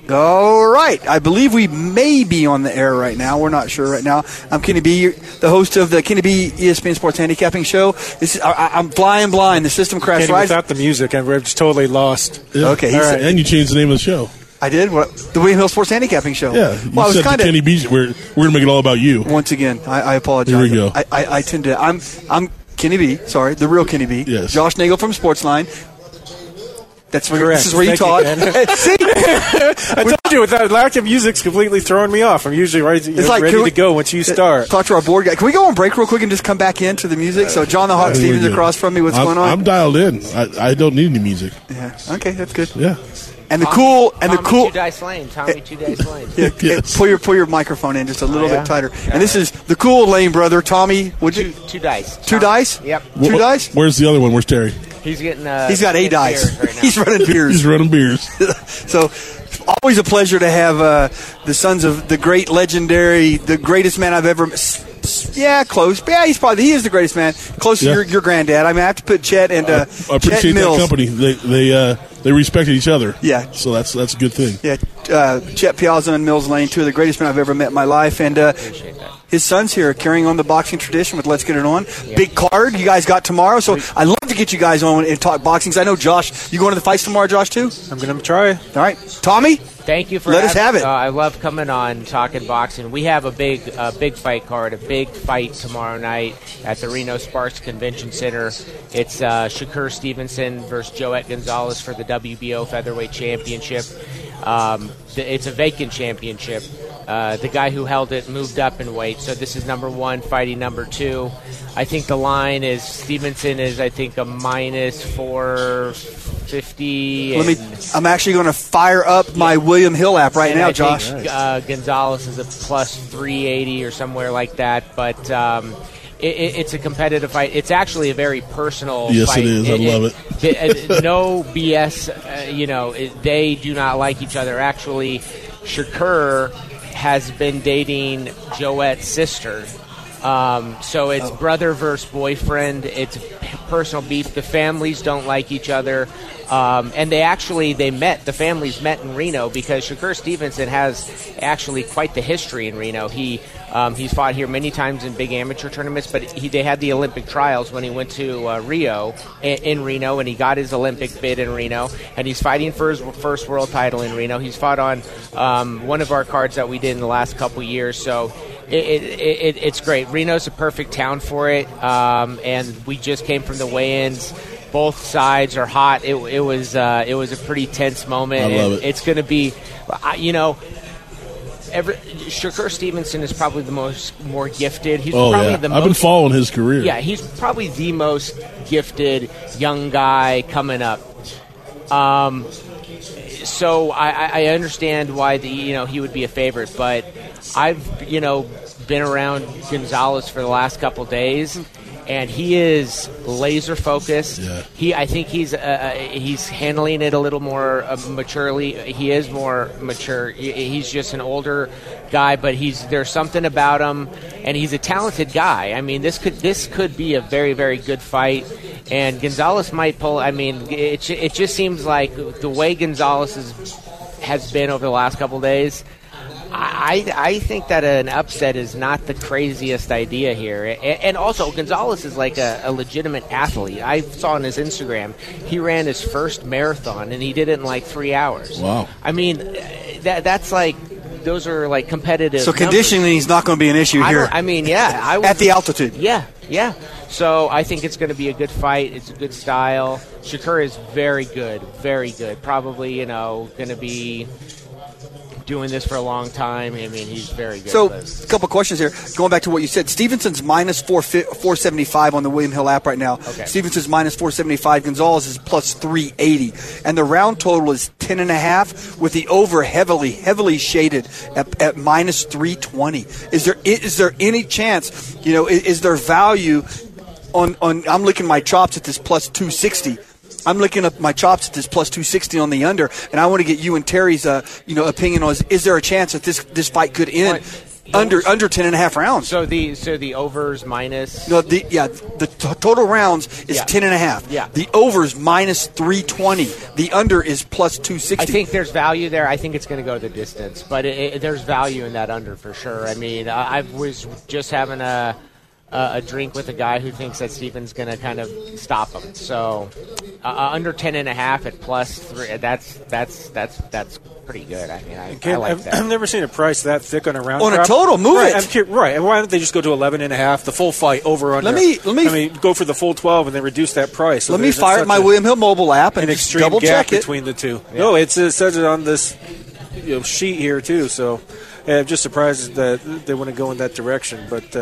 All right. I believe we may be on the air right now. We're not sure right now. I'm Kenny B, the host of the Kenny B ESPN Sports Handicapping Show. I'm flying blind. The system crashed. Kenny, without the music, I'm just totally lost. Yeah. Okay. Right. And you changed the name of the show. I did? What? The William Hill Sports Handicapping Show. Yeah. You said to Kenny B, we're going to make it all about you. Once again, I apologize. Here we go. I tend to. I'm Kenny B. Sorry, the real Kenny B. Yes. Josh Nagel from Sportsline. That's where, correct. This is where you talk. See? I told you, with that lack of music's completely throwing me off. I'm usually ready to go once you start. Talk to our board guy. Can we go on break real quick and just come back into the music? So John the Hawk Stevens across from me. What's going on? I'm dialed in. I don't need any music. Yeah. Okay, that's good. Yeah. And the Tommy cool. Two Dice Lane. Tommy Two Dice Lane. Yes. Pull your microphone in just a little bit tighter. And this is the cool Lane brother, Tommy. Would you? Two dice. Two dice? Yep. Two dice? Where's the other one? Where's Terry? He's getting. He's got 8 dice. Right now. He's running beers. He's running beers. So, always a pleasure to have the sons of the great, legendary, the greatest man I've ever. Yeah, close. Yeah, he is the greatest man. Close to your granddad. I mean, I have to put Chet and I appreciate Chet Mills. that company. They respected each other. Yeah. So that's a good thing. Yeah, Chet Piazza and Mills Lane, two of the greatest men I've ever met in my life, and his son's here carrying on the boxing tradition with Let's Get It On. Yeah. Big card you guys got tomorrow, so I'd love to get you guys on and talk boxing. 'Cause I know Josh, you going to the fights tomorrow, Josh, too? I'm going to try. All right, Tommy. Thank you for let us have it. I love coming on talking boxing. We have a big fight card, a big fight tomorrow night at the Reno Sparks Convention Center. It's Shakur Stevenson versus Joet Gonzalez for the WBO Featherweight Championship. It's a vacant championship. The guy who held it moved up in weight, so this is number 1 fighting number 2. I think the line is Stevenson is a -450. I'm actually going to fire up my William Hill app right now, Josh. Gonzalez is a +380 or somewhere like that, but it's a competitive fight. It's actually a very personal fight. Yes, it is. I love it. No BS. They do not like each other. Actually, Shakur has been dating Joet's sister. So it's brother versus boyfriend. It's personal beef. The families don't like each other. And they met. The families met in Reno because Shakur Stevenson has actually quite the history in Reno. He's fought here many times in big amateur tournaments, but they had the Olympic trials when he went to Rio in Reno, and he got his Olympic bid in Reno, and he's fighting for his first world title in Reno. He's fought on one of our cards that we did in the last couple years, so it's great. Reno's a perfect town for it, and we just came from the weigh-ins. Both sides are hot. It was a pretty tense moment. I love it. It's going to be, Shakur Stevenson is probably the more gifted. He's probably the most. I've been following his career. Yeah, he's probably the most gifted young guy coming up. So I understand why he would be a favorite, but I've been around Gonzalez for the last couple days. And he is laser focused. Yeah. I think he's handling it a little more maturely. He is more mature. He's just an older guy, but there's something about him, and he's a talented guy. I mean, this could be a very, very good fight, and Gonzalez might pull. I mean, it just seems like the way Gonzalez has been over the last couple of days. I think that an upset is not the craziest idea here. And also, Gonzalez is like a legitimate athlete. I saw on his Instagram, he ran his first marathon, and he did it in like 3 hours. Wow. I mean, that's like, those are like competitive So conditioning is not going to be an issue here. At the altitude. Yeah. So I think it's going to be a good fight. It's a good style. Shakur is very good. Probably, going to be doing this for a long time. I mean, he's very good. So, a couple questions here. Going back to what you said, Stevenson's -475 on the William Hill app right now. Okay. Stevenson's -475. Gonzalez is +380. And the round total is 10.5 with the over heavily shaded at -320. Is there any chance, is there value on I'm looking at my chops at this +260. I'm looking up my chops at this +260 on the under, and I want to get you and Terry's opinion on is there a chance that this fight could end under 10.5 rounds. So the overs minus. No, the total rounds is 10.5. Yeah. The overs minus 320. The under is plus 260. I think there's value there. I think it's going to go the distance, but there's value in that under for sure. I mean, I was just having a drink with a guy who thinks that Stephen's going to kind of stop him. So under 10.5 at plus 3. That's pretty good. I mean, I like that. I've never seen a price that thick on a round on prop. A total. Move it. Right. And why don't they just go to 11.5, the full fight over under? Let me go for the full 12 and then reduce that price. So let me fire up my William Hill mobile app and an extreme double gap check it between the two. Yeah. No, it says it on this sheet here too. So I'm just surprised that they want to go in that direction, but.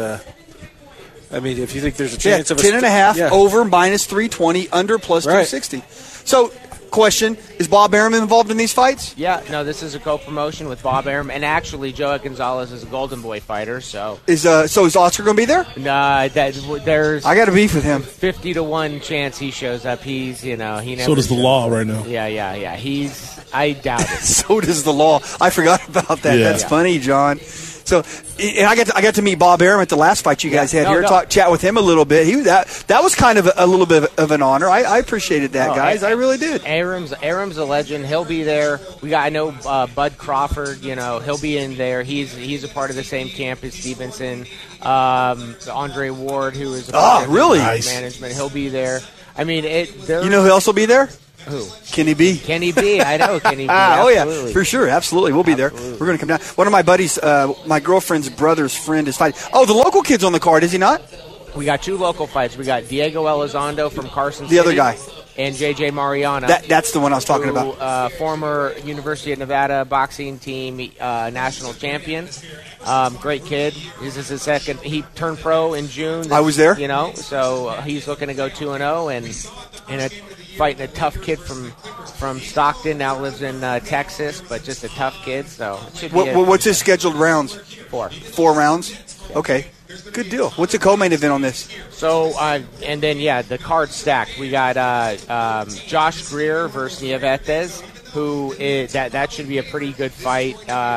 I mean, if you think there's a chance of 10.5 over minus 320, under plus 260. So, question: is Bob Arum involved in these fights? Yeah, no. This is a co-promotion with Bob Arum, and actually, Joet Gonzalez is a Golden Boy fighter. So is Oscar going to be there? Nah, there's. I got to beef with him. 50-1 chance he shows up. He's he never. So does the law right now. Yeah. I doubt it. So does the law. I forgot about that. Yeah. That's funny, John. So, and I got to meet Bob Arum at the last fight you guys had here. Chat with him a little bit. That was kind of a little bit of an honor. I appreciated that, guys. I really did. Arum's a legend. He'll be there. I know Bud Crawford. He'll be in there. He's a part of the same camp as Stevenson. Andre Ward, who is a part of management. He'll be there. I mean, you know who else will be there? Who? Kenny B. Kenny B. I know Kenny B. Oh, yeah. For sure. Absolutely. We'll be there. We're going to come down. One of my buddies, my girlfriend's brother's friend is fighting. Oh, the local kid's on the card, is he not? We got 2 local fights. We got Diego Elizondo from Carson City. The other guy. And J.J. Mariana. That's the one I was talking about. Former University of Nevada boxing team national champion. Great kid. This is his second. He turned pro in June. I was there. So he's looking to go 2-0 and fighting a tough kid from Stockton. Now lives in Texas, but just a tough kid. So it should be what's his scheduled rounds? 4. 4 rounds. Yeah. Okay. Good deal. What's the co-main event on this? So, and then, the card's stacked. We got Josh Greer versus Nievetez, who is, that should be a pretty good fight.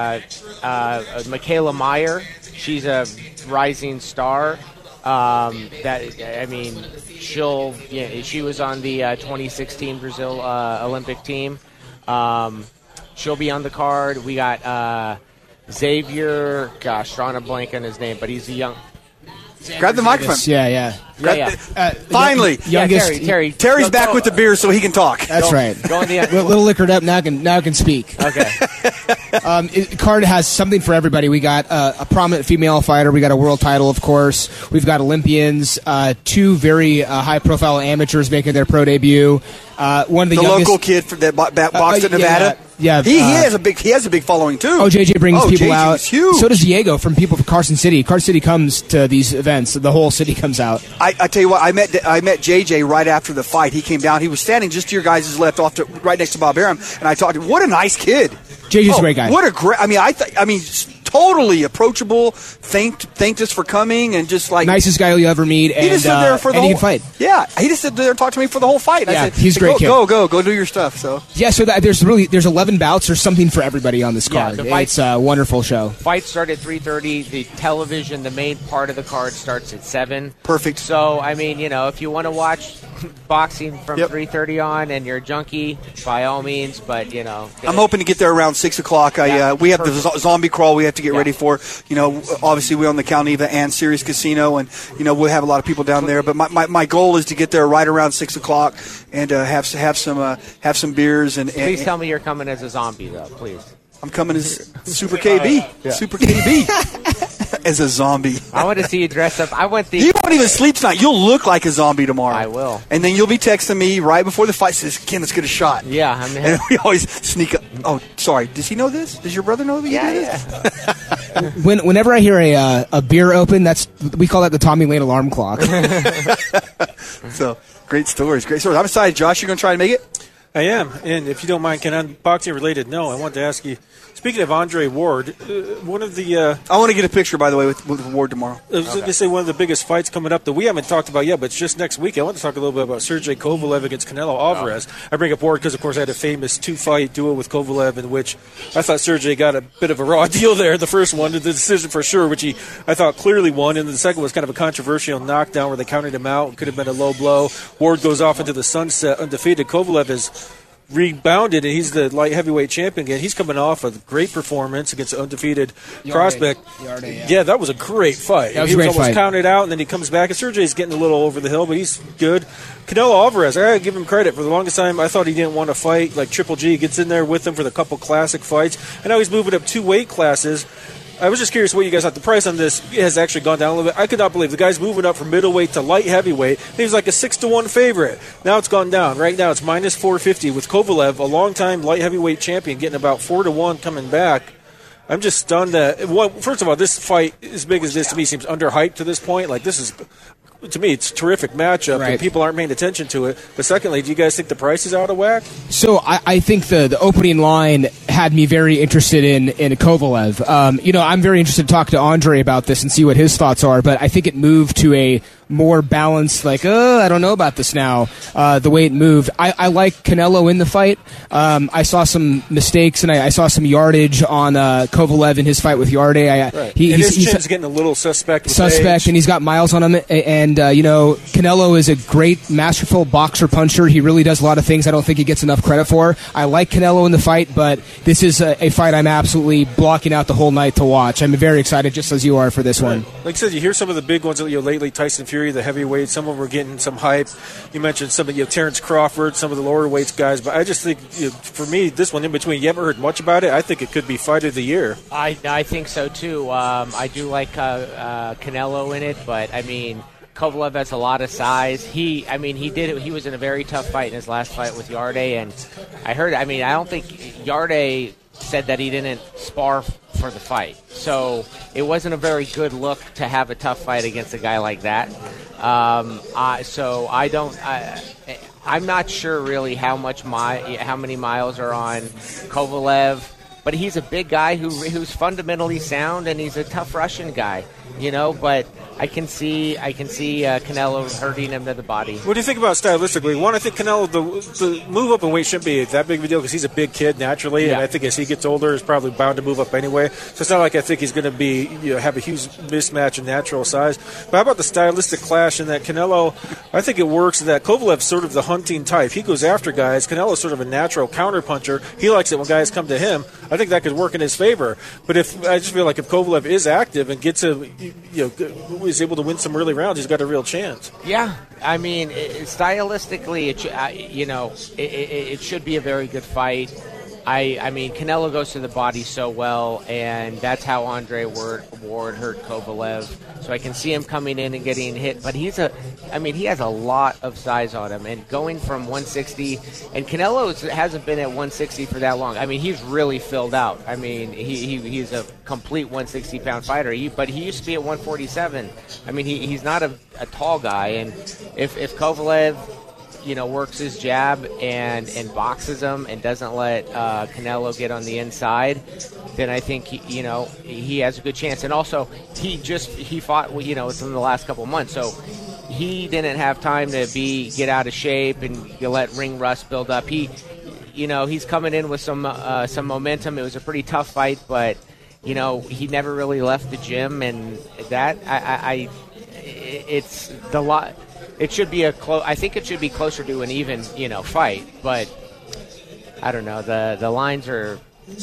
Michaela Meyer, she's a rising star. She was on the 2016 Brazil Olympic team. She'll be on the card. We got Xavier, drawing a blank on his name, but he's a young. Grab the microphone. Yeah. Finally, Terry's back with the beer, so he can talk. That's right. Go on the a little liquored up now. I can speak. Okay. Card has something for everybody. We got a prominent female fighter. We got a world title, of course. We've got Olympians. 2 very high-profile amateurs making their pro debut. One of the youngest, local kid that boxed in Nevada. Yeah, he has a big following too. JJ brings people out. Huge. So does Diego from people from Carson City. Carson City comes to these events. The whole city comes out. I tell you what, I met JJ right after the fight. He came down. He was standing just to your guys' left, right next to Bob Arum, and I talked to him. What a nice kid. JJ's a great guy. What a great. I mean, totally approachable. Thanked us for coming and just like nicest guy you'll ever meet. And he just stood there for the whole fight. Yeah, he just stood there and talked to me for the whole fight. Yeah, I said, he's a great kid. Go do your stuff. So there's 11 bouts. There's something for everybody on this card. It's a wonderful show. Fight start at 3:30. The television, the main part of the card, starts at 7. Perfect. So I mean, if you want to watch boxing from 3:30 on, and you're a junkie, by all means. But I'm hoping to get there around 6 o'clock. We have the zombie crawl we have to get ready for. Obviously we own the Calneva and Sirius Casino, and we'll have a lot of people down there. But my goal is to get there right around 6 o'clock and have some beers. And please tell me you're coming as a zombie, though. Please. I'm coming as Super KB. Super KB. As a zombie. I want to see you dress up. You won't even sleep tonight. You'll look like a zombie tomorrow. I will. And then you'll be texting me right before the fight. Says, Ken, let's get a shot. Yeah. And we always sneak up. Oh, sorry. Does he know this? Does your brother know that you do this? Whenever I hear a beer open, we call that the Tommy Lane alarm clock. So, great stories. I'm excited. Josh, you going to try and make it? I am, and if you don't mind, Ken, on boxing related, no, I wanted to ask you. Speaking of Andre Ward, one of the I want to get a picture, by the way, with Ward tomorrow. I was going to say one of the biggest fights coming up that we haven't talked about yet, but it's just next week. I want to talk a little bit about Sergey Kovalev against Canelo Alvarez. I bring up Ward because, of course, I had a famous 2-fight duel with Kovalev in which I thought Sergey got a bit of a raw deal there. The first one, the decision for sure, which he I thought clearly won, and the second was kind of a controversial knockdown where they counted him out. It could have been a low blow. Ward goes off into the sunset undefeated. Kovalev is rebounded, and he's the light heavyweight champion again. He's coming off a great performance against an undefeated prospect. Yeah, that was a great fight. That was he a was great almost fight. counted out, and then he comes back. And Sergey's getting a little over the hill, but he's good. Canelo Alvarez, I gotta give him credit. For the longest time, I thought he didn't want to fight. Like Triple G gets in there with him for the couple classic fights, and now he's moving up 2 weight classes. I was just curious what you guys thought. The price on this has actually gone down a little bit. I could not believe the guy's moving up from middleweight to light heavyweight. He was like a 6-1 favorite. Now it's gone down. Right now it's minus 450 with Kovalev, a longtime light heavyweight champion, getting about 4-1 coming back. I'm just stunned that. Well, first of all, this fight, as big as this to me, seems underhyped to this point. Like this is. To me, it's a terrific matchup, Right. and people aren't paying attention to it. But secondly, do you guys think the price is out of whack? So I think the opening line had me very interested in Kovalev. I'm very interested to talk to Andre about this and see what his thoughts are, but I think it moved to a more balanced, like, I don't know about this now, the way it moved. I like Canelo in the fight. I saw some mistakes, and I saw some yardage on Kovalev in his fight with Yarde. And his chin's getting a little suspect. With age. And he's got miles on him. And, Canelo is a great, masterful boxer puncher. He really does a lot of things I don't think he gets enough credit for. I like Canelo in the fight, but this is a fight I'm absolutely blocking out the whole night to watch. I'm very excited, just as you are, for this one. Like I said, you hear some of the big ones lately, Tyson Fury, the heavyweights, some of them were getting some hype. You mentioned some of Terrence Crawford, some of the lower weights guys, but I just think, for me, this one in between, you haven't heard much about it. I think it could be fight of the year. I think so too. I do like Canelo in it, but I mean, Kovalev has a lot of size. He was in a very tough fight in his last fight with Yarde, and I don't think Yarde said that he didn't spar for the fight. So it wasn't a very good look to have a tough fight against a guy like that. I'm not sure really how many miles are on Kovalev, but he's a big guy who's fundamentally sound, and he's a tough Russian guy, but I can see Canelo hurting him to the body. What do you think about stylistically? One, I think Canelo, the move up in weight shouldn't be that big of a deal because he's a big kid naturally, and I think as he gets older, he's probably bound to move up anyway. So it's not like I think he's going to be have a huge mismatch in natural size. But how about the stylistic clash in that Canelo? I think it works that Kovalev's sort of the hunting type. He goes after guys. Canelo's sort of a natural counterpuncher. He likes it when guys come to him. I think that could work in his favor. But I just feel like if Kovalev is active and gets is able to win some early rounds, he's got a real chance. Yeah, I mean, stylistically, it should be a very good fight. I mean, Canelo goes to the body so well, and that's how Andre Ward hurt Kovalev. So I can see him coming in and getting hit, but he has a lot of size on him, and going from 160, and Canelo hasn't been at 160 for that long. I mean, he's really filled out. I mean, he's a complete 160-pound fighter, but he used to be at 147. I mean, he's not a tall guy, and if Kovalev works his jab and boxes him and doesn't let Canelo get on the inside, then I think he has a good chance. And also, he fought within the last couple of months, so he didn't have time to get out of shape and let ring rust build up. He's coming in with some momentum. It was a pretty tough fight, but he never really left the gym, and that it's the lot. It should be I think it should be closer to an even, fight. But I don't know. The lines are.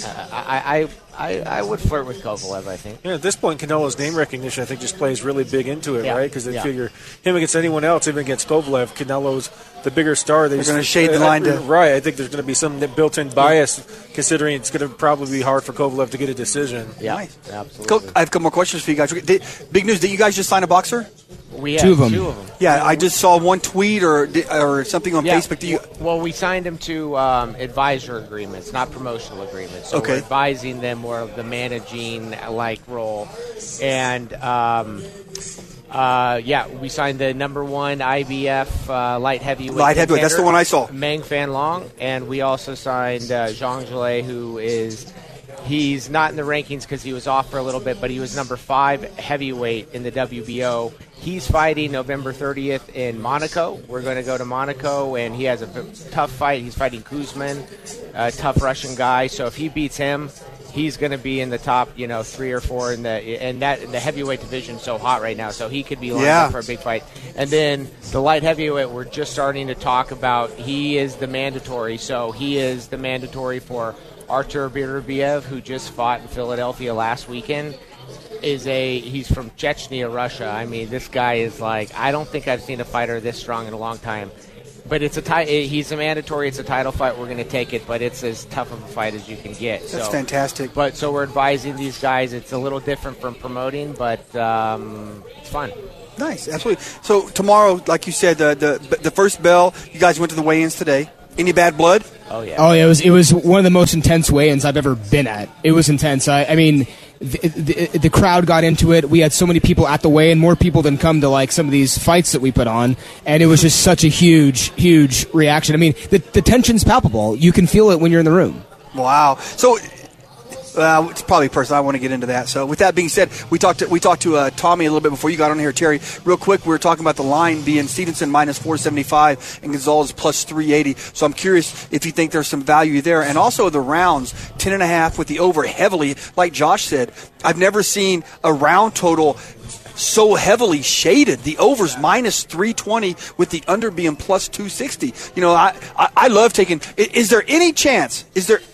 I would flirt with Kovalev, I think. Yeah, at this point, Canelo's name recognition, I think, just plays really big into it, right? Because they figure him against anyone else, even against Kovalev, Canelo's the bigger star. They're going to shade the line to... Right. I think there's going to be some built-in bias, considering it's going to probably be hard for Kovalev to get a decision. Yeah, nice. Absolutely. I have a couple more questions for you guys. Big news. Did you guys just sign a boxer? We have two of them. Yeah, I just saw one tweet or something on Facebook. Well, we signed them to advisor agreements, not promotional agreements. So we're advising them more of the managing role. And We signed the number 1 IBF light heavyweight. Light heavyweight, that's the one I saw. Meng Fan Long, and we also signed Zhang Zhilei, he's not in the rankings because he was off for a little bit, but he was number 5 heavyweight in the WBO. He's fighting November 30th in Monaco. We're going to go to Monaco, and he has a tough fight. He's fighting Kuzman, a tough Russian guy. So if he beats him, he's going to be in the top, 3 or 4 in the heavyweight division. So hot right now, so he could be lined up for a big fight. And then the light heavyweight, we're just starting to talk about. He is the mandatory, so he is the mandatory for Artur Beterbiev, who just fought in Philadelphia last weekend. He's from Chechnya, Russia. I mean, this guy is like, I don't think I've seen a fighter this strong in a long time. But he's a mandatory. It's a title fight. We're going to take it, but it's as tough of a fight as you can get. That's fantastic. But so we're advising these guys. It's a little different from promoting, but it's fun. Nice, absolutely. So tomorrow, like you said, the first bell. You guys went to the weigh-ins today. Any bad blood? Oh yeah. Oh yeah. It was one of the most intense weigh-ins I've ever been at. It was intense. I mean, the crowd got into it. We had so many people at the weigh-in, more people than come to like some of these fights that we put on, and it was just such a huge reaction. I mean, the tension's palpable. You can feel it when you're in the room. Wow. So. It's probably personal. I want to get into that. So, with that being said, we talked to Tommy a little bit before you got on here, Terry. Real quick, we were talking about the line being Stevenson minus 475 and Gonzalez plus 380. So, I'm curious if you think there's some value there, and also the rounds 10.5 with the over heavily. Like Josh said, I've never seen a round total so heavily shaded. The over's minus 320 with the under being plus 260. I love taking. Is there any chance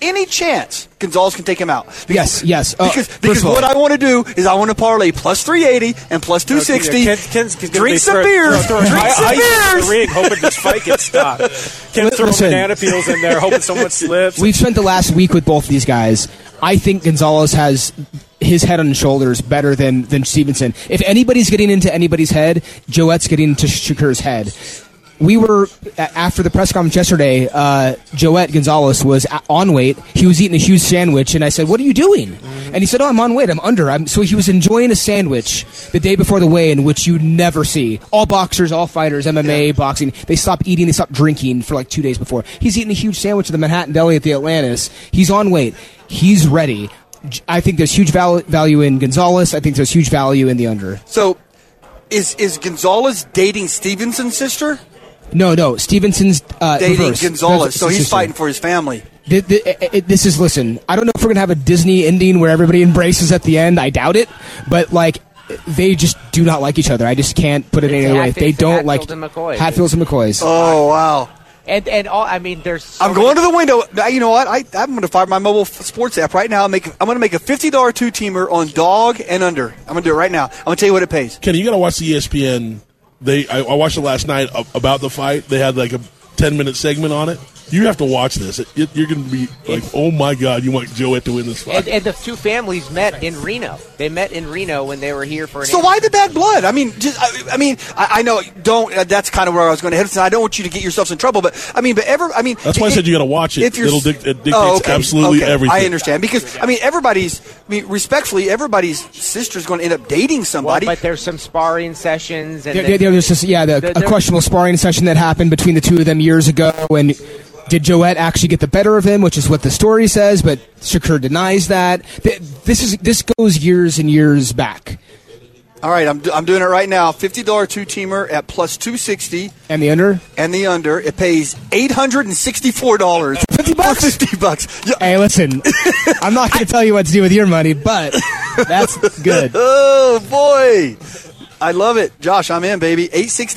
Gonzalez can take him out? Yes. Because what I want to do is I want to parlay plus 380 and plus 260. Ken's drink some beers. Drink some beers. The ring, hoping this fight gets stopped. Ken's throwing banana peels in there, hoping someone slips. We've spent the last week with both of these guys. I think Gonzalez has his head on his shoulders better than Stevenson. If anybody's getting into anybody's head, Joette's getting into Shakur's head. We were, after the press conference yesterday, Joette Gonzalez was on weight. He was eating a huge sandwich, and I said, "What are you doing?" And he said, "Oh, I'm on weight. I'm under." So he was enjoying a sandwich the day before the weigh-in, which you never see. All boxers, all fighters, MMA, boxing, they stop eating, they stop drinking for like 2 days before. He's eating a huge sandwich at the Manhattan Deli at the Atlantis. He's on weight. He's ready. I think there's huge value in Gonzalez. I think there's huge value in the under. So, is Gonzalez dating Stevenson's sister? No. Stevenson's dating reverse. Gonzalez, so he's sister. fighting for his family. This is, listen, I don't know if we're going to have a Disney ending where everybody embraces at the end. I doubt it. But, like, they just do not like each other. I just can't put it any other way. They don't like Hatfields and McCoys. Oh, wow. And all, I mean, there's. I'm going to the window. You know what? I'm going to fire my mobile sports app right now. I'm going to make a $50 2-teamer on dog and under. I'm going to do it right now. I'm going to tell you what it pays. Kenny, you got to watch the ESPN. I watched it last night about the fight. They had like a 10-minute segment on it. You have to watch this. You're going to be like, oh, my God, you want Joette to win this fight. And the two families met in Reno. They met in Reno when they were here for an So why the bad blood? I mean, I know, that's kind of where I was going to head. I don't want you to get yourselves in trouble, but that's why I said you got to watch it. It dictates absolutely everything. I understand. Because, respectfully, everybody's sister's going to end up dating somebody. Well, but there's some sparring sessions. And there's just, a questionable sparring session that happened between the two of them years ago, and did Joette actually get the better of him, which is what the story says, but Shakur denies that. This goes years and years back. All right, I'm doing it right now. $50 2-teamer at plus 260. And the under? And the under. It pays $864. $50? Yeah. Hey, listen, I'm not going to tell you what to do with your money, but that's good. Oh, boy. I love it. Josh, I'm in, baby.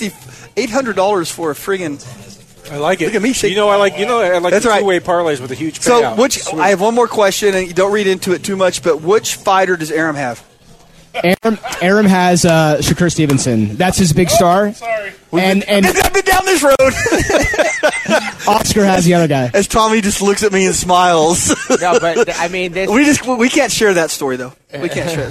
$800 for a friggin'... I like it. Look at me shaking. I like That's the right. two-way parlays with a huge payout. So, I have one more question, and you don't read into it too much, but which fighter does Aram have? Aram has Shakur Stevenson. That's his big star. Sorry. And I've been down this road. Oscar has the other guy. As Tommy just looks at me and smiles. No, but I mean, we can't share that story though. We can't share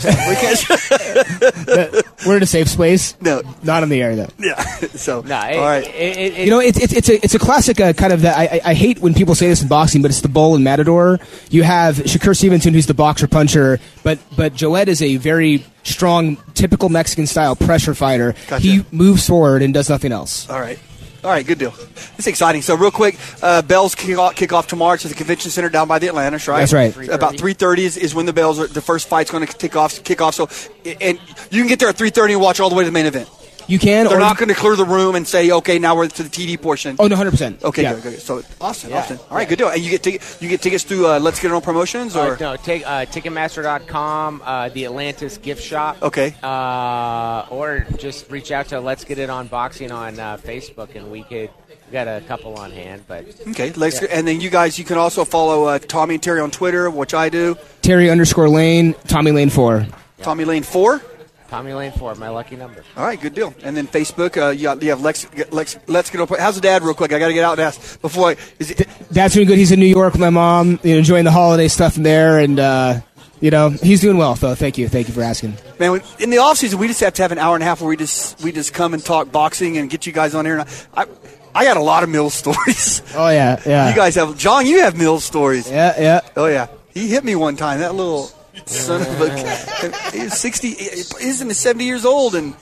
that. We're in a safe space. No, not in the air though. Yeah. So all right. It's a classic kind of that. I hate when people say this in boxing, but it's the bull and matador. You have Shakur Stevenson, who's the boxer puncher, but Joette is a very strong, typical Mexican style pressure fighter. Gotcha. He moves forward and does nothing else. All right, good deal. It's exciting. So real quick, bells kick off tomorrow to the convention center down by the Atlantis, right? That's right. About 3:30 is when the first fight's going to kick off. So, and you can get there at 3:30 and watch all the way to the main event. You can. They're or not going to clear the room and say, okay, now we're to the TD portion. Oh, no, 100%. Okay, Yeah. good. So awesome. All right, good deal. And you get tickets through Let's Get It On Promotions or No, Ticketmaster.com, the Atlantis gift shop. Okay. Or just reach out to Let's Get It On Boxing on Facebook, and we got a couple on hand. But okay, and then you can also follow Tommy and Terry on Twitter, which I do. Terry_Lane, Tommy Lane 4. Tommy Lane 4. Tommy Lane 4, my lucky number. All right, good deal. And then Facebook, you have Let's Get On. How's the dad, real quick? I got to get out and ask before. Dad's doing good. He's in New York with my mom, enjoying the holiday stuff in there, and he's doing well. So thank you for asking. Man, in the off season, we just have to have an hour and a half where we just come and talk boxing and get you guys on here. And I got a lot of Mills stories. Oh yeah. You guys have John. You have Mills stories. Yeah. Oh yeah. He hit me one time. That little son of a. He's 60. He's in his 70 years old, and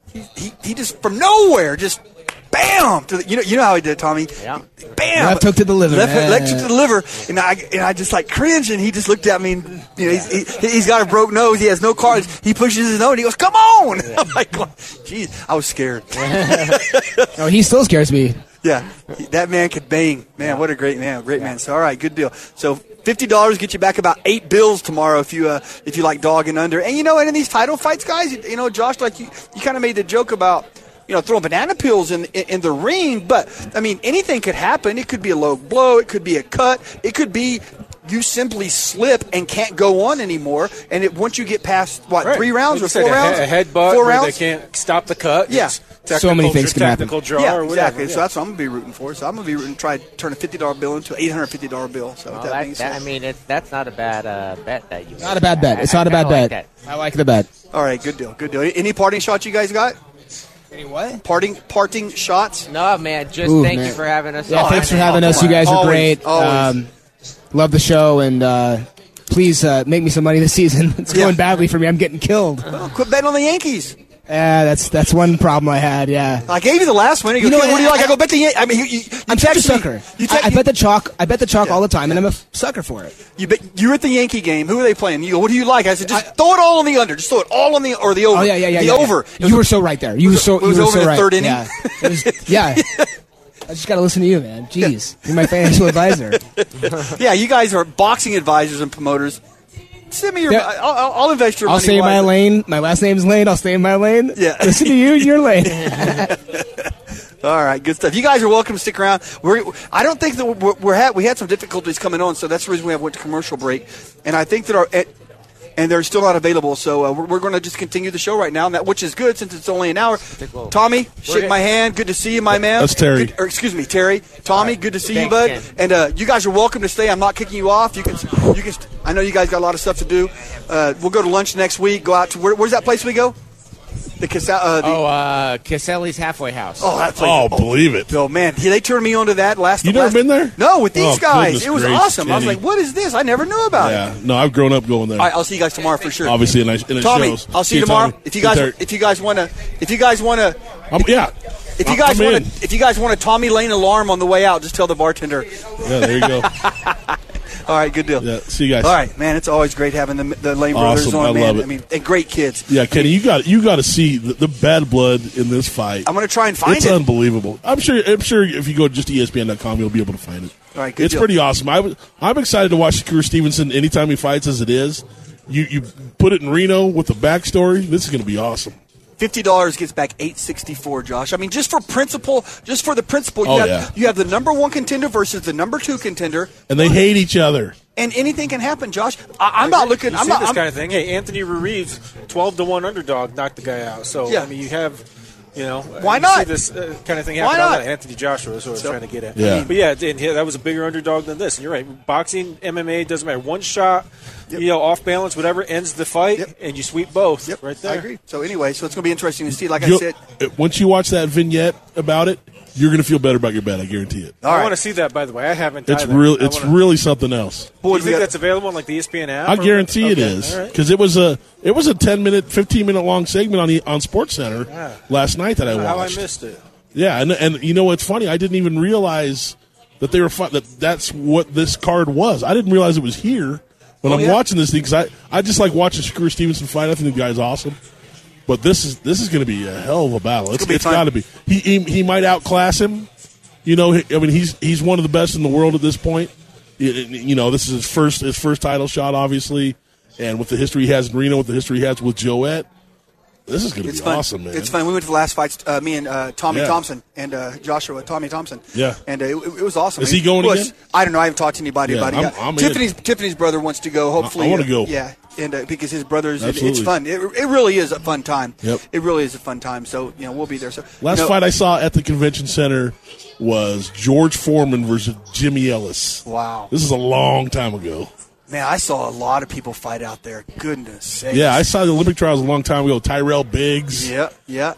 he just from nowhere just. Bam! You know how he did, Tommy. Yeah. Bam! Left hook to the liver. Left hook to the liver, and I just like cringe, and he just looked at me, and he's got a broke nose, he has no cards, he pushes his nose, and he goes, "Come on!" I'm like, "Geez, I was scared." Oh, he still scares me. Yeah, that man could bang. Man, what a great man, man. So, all right, good deal. So, $50 get you back about 8 bills tomorrow if you like dogging under. And in these title fights, guys, Josh, like you kind of made the joke about. Throwing banana peels in the ring, but I mean, anything could happen. It could be a low blow, it could be a cut, it could be you simply slip and can't go on anymore. And once you get past 3 rounds like or 4 rounds, a headbutt, 4 where rounds, they can't stop the cut. Yeah. So many things can happen. Technical draw yeah, or whatever. exactly. So that's what I'm gonna be rooting for. So I'm gonna be rooting to try to turn a $50 bill into an $850 bill. So Well, that being said, that's not a bad bet that you made. Not a bad bet. It's not a bad bet. Like I like the bet. all right, good deal. Any parting shots you guys got? Any what? Parting shots? No, man. Just Ooh, thank man. you for having us. Yeah, on. thanks for having us. You guys are Always, great. always. Love the show, and please make me some money this season. It's going badly for me. I'm getting killed. Well, quit betting on the Yankees. That's one problem I had. Yeah. I gave you the last one. You go, what do you like? I go bet the Yankees. I mean, you I'm such a text me. sucker. I bet the chalk. I bet the chalk Yeah. all the time, and I'm a sucker for it. You were at the Yankee game. Who are they playing? You go, what do you like? I said, just throw it all on the under. Just throw it all on the over. Oh yeah. The over. You were so right there. You were so. It was you were over so the right. third inning. Yeah. Yeah. I just got to listen to you, man. Jeez, you're my financial advisor. Yeah, you guys are boxing advisors and promoters. Send me your. Yeah. I'll invest your I'll money. stay in my wisely. lane. My last name's Lane. I'll stay in my lane. Yeah. Listen to you in your lane. All right, good stuff. You guys are welcome to stick around. I don't think that we had some difficulties coming on, so that's the reason we went to commercial break. And I think that and they're still not available, so we're going to just continue the show right now, which is good since it's only an hour. Tommy, shake my hand. Good to see you, my man. That's Terry. Excuse me, Terry. Tommy, good to see you, Thanks, bud. Ken. And you guys are welcome to stay. I'm not kicking you off. You can. I know you guys got a lot of stuff to do. We'll go to lunch next week. Go out to where's that place we go? The Caselli's Halfway House. Oh, that place. Oh, believe it. Oh man, they turned me on to that last. You never been there? No, with these Oh, guys, goodness it was gracious, awesome. I was Kenny. like, "What is this? I never knew about it." Yeah. No, I've grown up going there. All right, I'll see you guys tomorrow for sure. Obviously, and it Tommy, shows. I'll see you tomorrow. Tommy. If you guys want to, Yeah. if you guys want a Tommy Lane alarm on the way out, just tell the bartender. Yeah, there you go. All right, good deal. Yeah, see you guys. All right, man, it's always great having the Lane brothers Awesome. on, I man. love it. I mean, and great kids. Yeah, Kenny, you got to see the bad blood in this fight. I'm going to try and find It's it. unbelievable. I'm sure if you go just to ESPN.com, you'll be able to find it. All right, good It's deal. pretty awesome. I'm excited to watch Shakur Stevenson anytime he fights as it is. You put it in Reno with the backstory. This is going to be awesome. $50 gets back $864, Josh. I mean, just for the principle, Oh, you have the number 1 contender versus the number 2 contender, And they hate each other. and anything can happen, Josh. I'm not looking. You I'm see not. this I'm, kind of thing. Hey, Anthony Ruiz, 12-1 underdog, knocked the guy out. So Yeah. I mean, you have. Why you not? See this kind of thing Why happen. not? Anthony Joshua is what I was trying to get at. Yeah. But yeah, that was a bigger underdog than this. And you're right. Boxing, MMA, doesn't matter. One shot, off balance, whatever, ends the fight, and you sweep both. Yep, right there. I agree. So anyway, it's going to be interesting to see. Like I You'll- said, Once you watch that vignette about it, you're going to feel better about your bet. I guarantee it. I want to see that, by the way. I haven't. It's either. It's really something else. Do you think that's available on like the ESPN app? I guarantee it is, because it was a 10-minute, 15-minute long segment on SportsCenter last night that I watched. How I missed it. Yeah, and you know what's funny? I didn't even realize that they were that's what this card was. I didn't realize it was here when I'm watching this thing, because I just like watching Shakur Stevenson fight. I think the guy's awesome. But this is going to be a hell of a battle. It's got to be. He might outclass him. You know, I mean, he's one of the best in the world at this point. You know, this is his first title shot, obviously, and with the history he has in Reno, with the history he has with Joette, this is going to be awesome, man. It's fun. We went to the last fights, me and Tommy Thompson and Joshua Tommy Thompson. Yeah, and it was awesome. Is he going again? I don't know. I haven't talked to anybody about it. I'm Tiffany's brother wants to go. Hopefully, I want to go. Yeah, and because his brother's, it's fun. It really is a fun time. Yep. It really is a fun time. So we'll be there. So last fight I saw at the convention center was George Foreman versus Jimmy Ellis. Wow, this is a long time ago. Man, I saw a lot of people fight out there. Goodness sakes. Yeah, I saw the Olympic trials a long time ago. Tyrell Biggs. Yeah.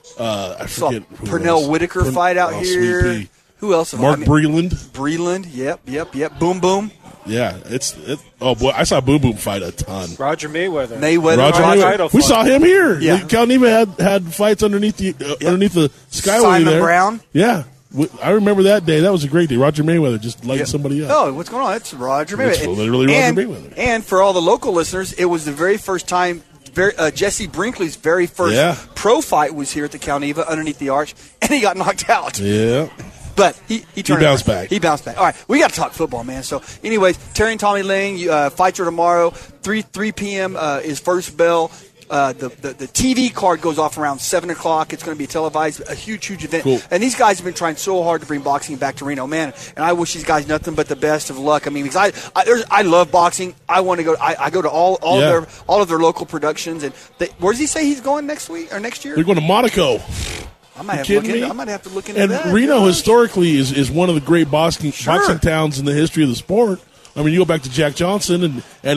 I saw forget Pernell Whitaker fight out here. Who else? Mark Breland. Breland. Yep. Boom Boom. Yeah, oh boy, I saw Boom Boom fight a ton. Roger Mayweather. Roger Mayweather. We saw him here. Yeah. Calneva had fights underneath the skyway Simon there. Brown. Yeah. I remember that day. That was a great day. Roger Mayweather just lighting somebody up. Oh, what's going on? It's Roger Mayweather. It's literally Roger Mayweather. And for all the local listeners, it was the very first time Jesse Brinkley's very first pro fight was here at the Calneva underneath the arch, and he got knocked out. Yeah. But he bounced back. He bounced back. All right, we got to talk football, man. So, anyways, Terry and Tommy Ling, fights are tomorrow. 3 p.m. Is first bell. The TV card goes off around 7 o'clock. It's going to be televised, a huge event. Cool. And these guys have been trying so hard to bring boxing back to Reno, man. And I wish these guys nothing but the best of luck. I mean, because I love boxing. I want to go. I go to all of their local productions. And where does he say he's going next week or next year? They're going to Monaco. I might have to look into that. And Reno historically is one of the great boxing towns in the history of the sport. I mean, you go back to Jack Johnson, and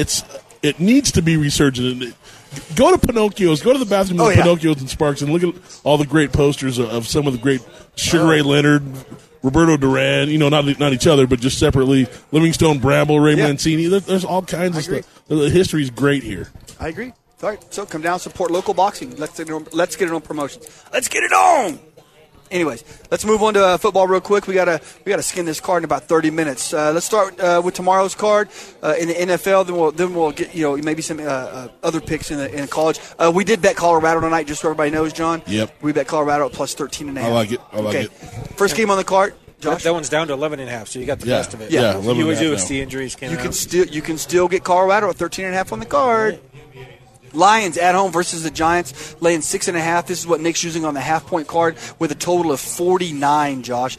it needs to be resurgent. Go to Pinocchio's. Go to the bathroom of Pinocchio's and Sparks and look at all the great posters of some of the great Sugar Ray Leonard, Roberto Duran. You know, not each other, but just separately. Livingstone Bramble, Ray Mancini. There's all kinds of stuff. The history's great here. I agree. All right, so come down, support local boxing. Let's get it on promotions. Let's get it on. Anyways, let's move on to football real quick. We gotta skin this card in about 30 minutes. Let's start with tomorrow's card in the NFL. Then we'll get maybe some other picks in college. We did bet Colorado tonight, just so everybody knows, John. Yep. We bet Colorado at plus 13.5. I like it. First game on the card. Josh? That one's down to 11.5, so you got the best of it. Yeah, you would do if the injuries came out. You can still get Colorado at 13.5 on the card. Lions at home versus the Giants, laying 6.5. This is what Nick's using on the half-point card with a total of 49, Josh.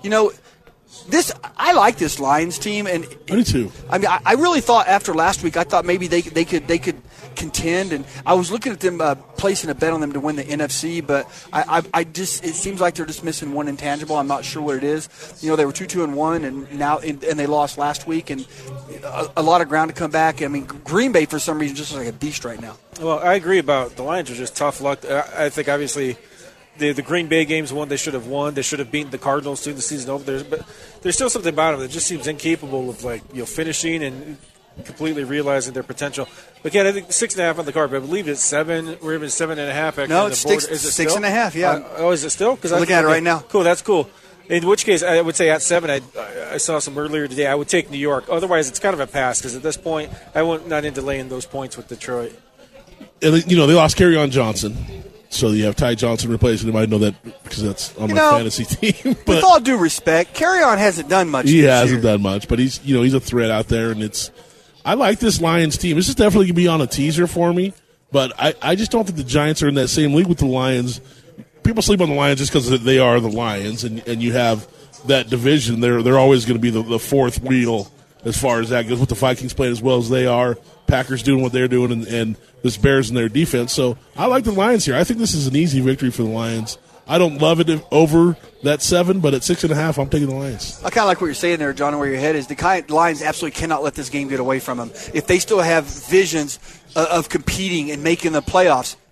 I like this Lions team, and I do too. I mean, I really thought after last week, I thought maybe they could contend, and I was looking at them placing a bet on them to win the NFC, but it seems like they're just missing one intangible. I'm not sure what it is. They were 2-1, and they lost last week, and a lot of ground to come back. I mean, Green Bay for some reason just looks like a beast right now. Well, I agree about the Lions are just tough luck. I think obviously the Green Bay game's one they should have won. They should have beaten the Cardinals through the season over. But there's still something about them that just seems incapable of finishing and completely realizing their potential. But again, I think 6.5 on the card, but I believe it's 7 or even 7.5. No, it's 6.5. Yeah. Is it still? Because I'm looking at it right now. Cool, that's cool. In which case, I would say at 7, I saw some earlier today. I would take New York. Otherwise, it's kind of a pass because at this point, I won't not into laying those points with Detroit. And, they lost Kerryon Johnson. So you have Ty Johnson replacing him. I know that because that's on my fantasy team. But with all due respect, Kerryon hasn't done much. He hasn't done much, but he's a threat out there, and I like this Lions team. This is definitely going to be on a teaser for me, but I just don't think the Giants are in that same league with the Lions. People sleep on the Lions just because they are the Lions, and you have that division. They're always going to be the fourth wheel as far as that goes, with the Vikings playing as well as they are, Packers doing what they're doing, and this Bears in their defense. So I like the Lions here. I think this is an easy victory for the Lions. I don't love it over that 7, but at 6.5, I'm taking the Lions. I kind of like what you're saying there, John, and where your head is. The Lions absolutely cannot let this game get away from them. If they still have visions of competing and making the playoffs,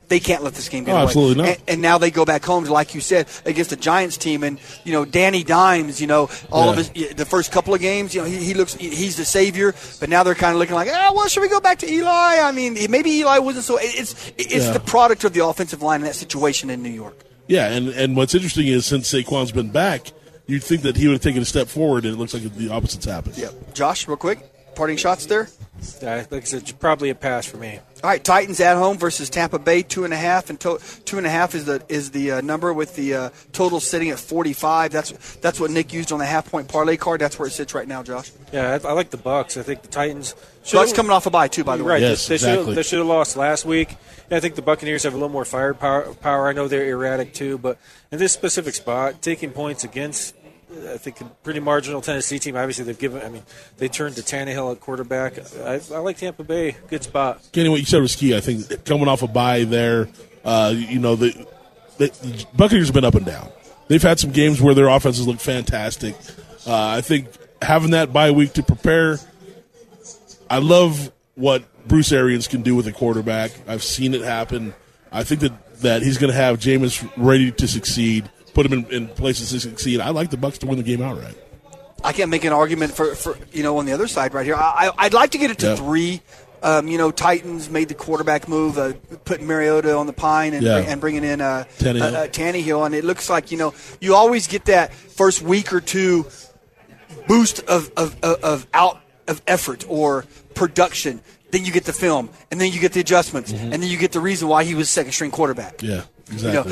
they can't let this game get Oh, away. absolutely not. And now they go back home, like you said, against the Giants team. And, Danny Dimes, all of the first couple of games, he's the savior. But now they're kind of looking like, should we go back to Eli? I mean, maybe Eli wasn't so. It's the product of the offensive line in that situation in New York. Yeah, and what's interesting is since Saquon's been back, you'd think that he would have taken a step forward, and it looks like the opposite's happened. Yep. Josh, real quick, parting shots there? Like I said, probably a pass for me. All right, Titans at home versus Tampa Bay, 2.5, and 2.5 is the number with the total sitting at 45. That's what Nick used on the half-point parlay card. That's where it sits right now, Josh. Yeah, I like the Bucs. I think the Titans. Bucs coming off a bye too, by the way. Right, Yes, they should have lost last week. And I think the Buccaneers have a little more firepower. I know they're erratic too, but in this specific spot, taking points against, I think, a pretty marginal Tennessee team. Obviously, they turned to Tannehill at quarterback. I like Tampa Bay. Good spot. Kenny, what you said was key. I think coming off a bye there, the Buccaneers have been up and down. They've had some games where their offenses look fantastic. I think having that bye week to prepare, I love what Bruce Arians can do with a quarterback. I've seen it happen. I think that he's going to have Jameis ready to succeed, put him in places to succeed. I like the Bucs to win the game outright. I can't make an argument for on the other side right here. I'd like to get it to 3. Titans made the quarterback move, putting Mariota on the pine and bringing in Tannehill, and it looks like you always get that first week or two boost of effort or production. Then you get the film, and then you get the adjustments, and then you get the reason why he was second-string quarterback. Yeah, exactly.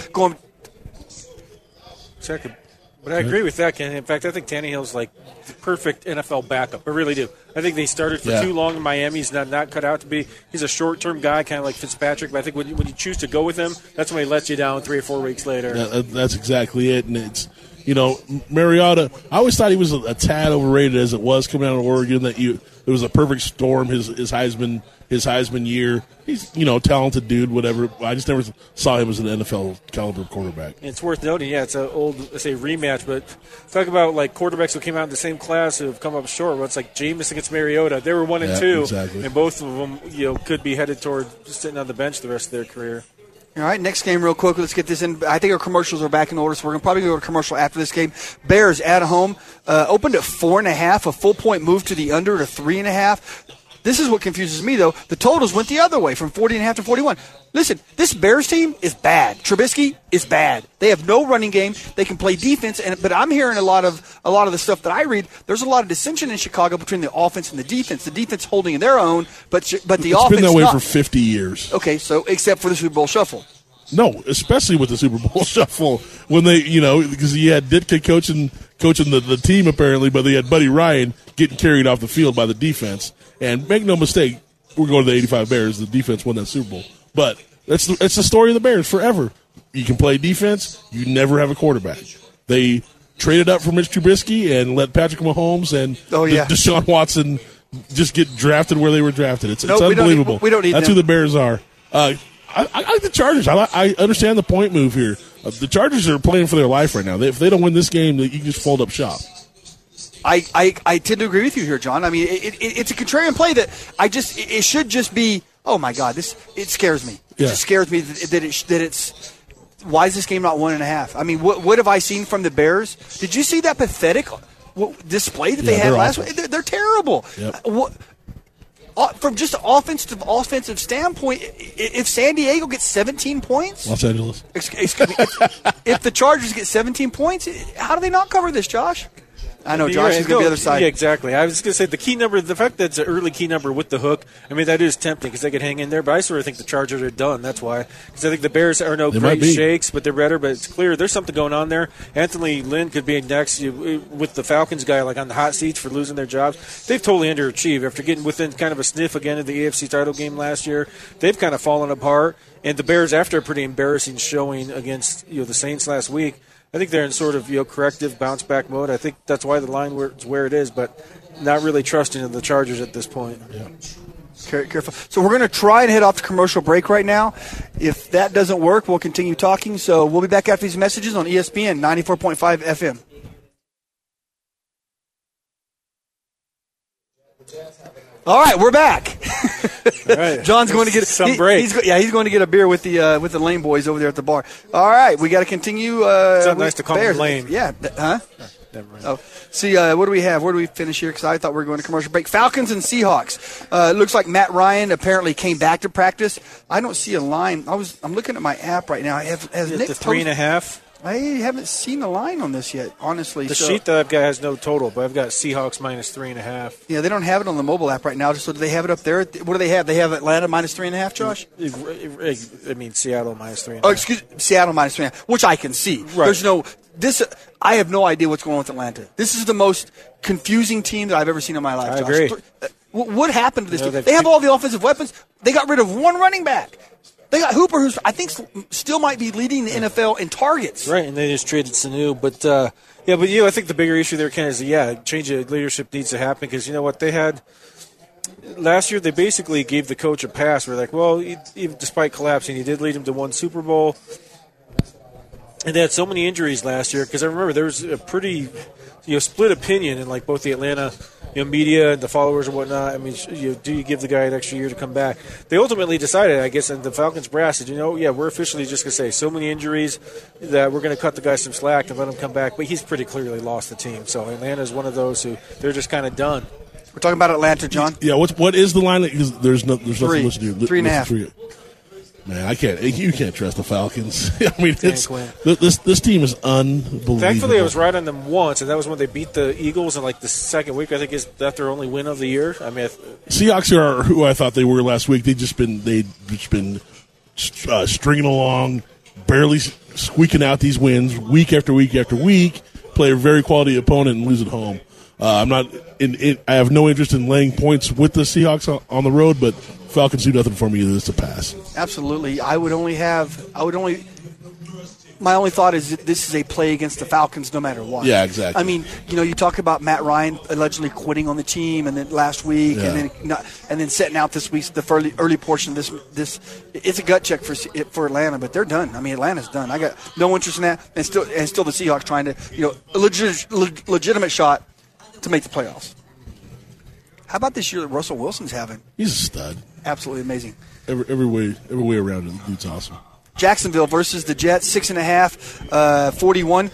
Second. But I agree with that, Ken. In fact, I think Tannehill's like the perfect NFL backup. I really do. I think they started for too long in Miami. He's not cut out to be. He's a short-term guy, kind of like Fitzpatrick. But I think when you choose to go with him, that's when he lets you down 3 or 4 weeks later. Yeah, that's exactly it. And it's, Mariota, I always thought he was a tad overrated as it was coming out of Oregon, that it was a perfect storm, his Heisman year. He's, talented dude, whatever. I just never saw him as an NFL caliber quarterback. And it's worth noting, it's an old, rematch, but talk about like quarterbacks who came out in the same class who have come up short. Well, it's like Jameis against Mariota. They were 1 and 2, exactly. And both of them, could be headed toward sitting on the bench the rest of their career. All right, next game real quick. Let's get this in. I think our commercials are back in order, so we're going to probably go to commercial after this game. Bears at home, opened at 4.5, a full point move to the under to 3.5. This is what confuses me, though. The totals went the other way from 40.5 to 41. Listen, this Bears team is bad. Trubisky is bad. They have no running game. They can play defense, but I'm hearing a lot of the stuff that I read. There's a lot of dissension in Chicago between the offense and the defense. The defense holding their own, but the offense it's been that way not. for 50 years. Okay, so except for the Super Bowl Shuffle. No, especially with the Super Bowl Shuffle when they, because he had Ditka coaching the team apparently, but they had Buddy Ryan getting carried off the field by the defense. And make no mistake, we're going to the 85 Bears. The defense won that Super Bowl. But it's the story of the Bears forever. You can play defense. You never have a quarterback. They traded up for Mitch Trubisky and let Patrick Mahomes and Deshaun Watson just get drafted where they were drafted. It's unbelievable. We don't need That's them. who the Bears are. I like the Chargers. I understand the point move here. The Chargers are playing for their life right now. If they don't win this game, you can just fold up shop. I tend to agree with you here, John. I mean, it's a contrarian play that it should just be. Oh my God, it scares me. Yeah. It just scares me that it's. Why is this game not 1.5? I mean, what have I seen from the Bears? Did you see that pathetic display that they had last week? They're terrible. Yep. From just an offensive standpoint, if San Diego gets 17 points, Los Angeles. Excuse me, if the Chargers get 17 points, how do they not cover this, Josh? I know Josh is going to be the other side. Yeah, exactly. I was going to say the key number, the fact that it's an early key number with the hook, I mean, that is tempting because they could hang in there, but I sort of think the Chargers are done. That's why. Because I think the Bears are no great shakes, but they're better, but it's clear there's something going on there. Anthony Lynn could be next with the Falcons guy like on the hot seats for losing their jobs. They've totally underachieved after getting within kind of a sniff again of the AFC title game last year. They've kind of fallen apart. And the Bears, after a pretty embarrassing showing against the Saints last week, I think they're in sort of corrective bounce back mode. I think that's why the line is where it is, but not really trusting in the Chargers at this point. Yeah. Careful. So we're going to try and head off to commercial break right now. If that doesn't work, we'll continue talking. So we'll be back after these messages on ESPN 94.5 FM. All right, we're back. All right. John's going to get some break. He's going to get a beer with the Lane boys over there at the bar. All right, we got to continue. It's not nice to call Bears. them Lane. Yeah, huh? Never mind. Oh, see, what do we have? Where do we finish here? Because I thought we were going to commercial break. Falcons and Seahawks. It looks like Matt Ryan apparently came back to practice. I don't see a line. I'm looking at my app right now. Has Nick The 3.5. I haven't seen a line on this yet, honestly. The sheet that I've got has no total, but I've got Seahawks minus 3.5. Yeah, they don't have it on the mobile app right now. So do they have it up there? What do they have? They have Atlanta minus 3.5, Josh? I mean, Seattle minus 3.5. Oh, excuse me, Seattle minus 3.5, which I can see. Right. There's no this. I have no idea what's going on with Atlanta. This is the most confusing team that I've ever seen in my life. I Josh. agree. What happened to this You know, team? They have all the offensive weapons. They got rid of one running back. They got Hooper, who's I think still might be leading the NFL in targets. Right, and they just traded Sanu. But, I think the bigger issue there, Ken, is, change of leadership needs to happen because you know what? They had – last year they basically gave the coach a pass. We're like, well, even despite collapsing, he did lead him to one Super Bowl. And they had so many injuries last year because I remember there was a pretty split opinion in like both the Atlanta media and the followers and whatnot. I mean, do you give the guy an extra year to come back? They ultimately decided, I guess, and the Falcons brass said, we're officially just going to say so many injuries that we're going to cut the guy some slack and let him come back. But he's pretty clearly lost the team. So Atlanta is one of those who they're just kind of done. We're talking about Atlanta, John. Yeah, what is the line? Because there's nothing else to do. 3.5. Man, you can't trust the Falcons. I mean, this team is unbelievable. Thankfully, I was right on them once, and that was when they beat the Eagles in like the second week. I think is that their only win of the year. I mean, Seahawks are who I thought they were last week. They'd just been stringing along, barely squeaking out these wins week after week after week. Play a very quality opponent and lose at home. I'm not. I have no interest in laying points with the Seahawks on the road, but Falcons do nothing for me. It's a pass. Absolutely. My only thought is that this is a play against the Falcons no matter what. Yeah, exactly. I mean, you talk about Matt Ryan allegedly quitting on the team and then last week and then setting out this week, the early portion of this. It's a gut check for Atlanta, but they're done. I mean, Atlanta's done. I got no interest in that. And still the Seahawks trying to, a legitimate shot to make the playoffs. How about this year that Russell Wilson's having? He's a stud. Absolutely amazing. Every way around it, the dude's awesome. Jacksonville versus the Jets, 6.5, 41.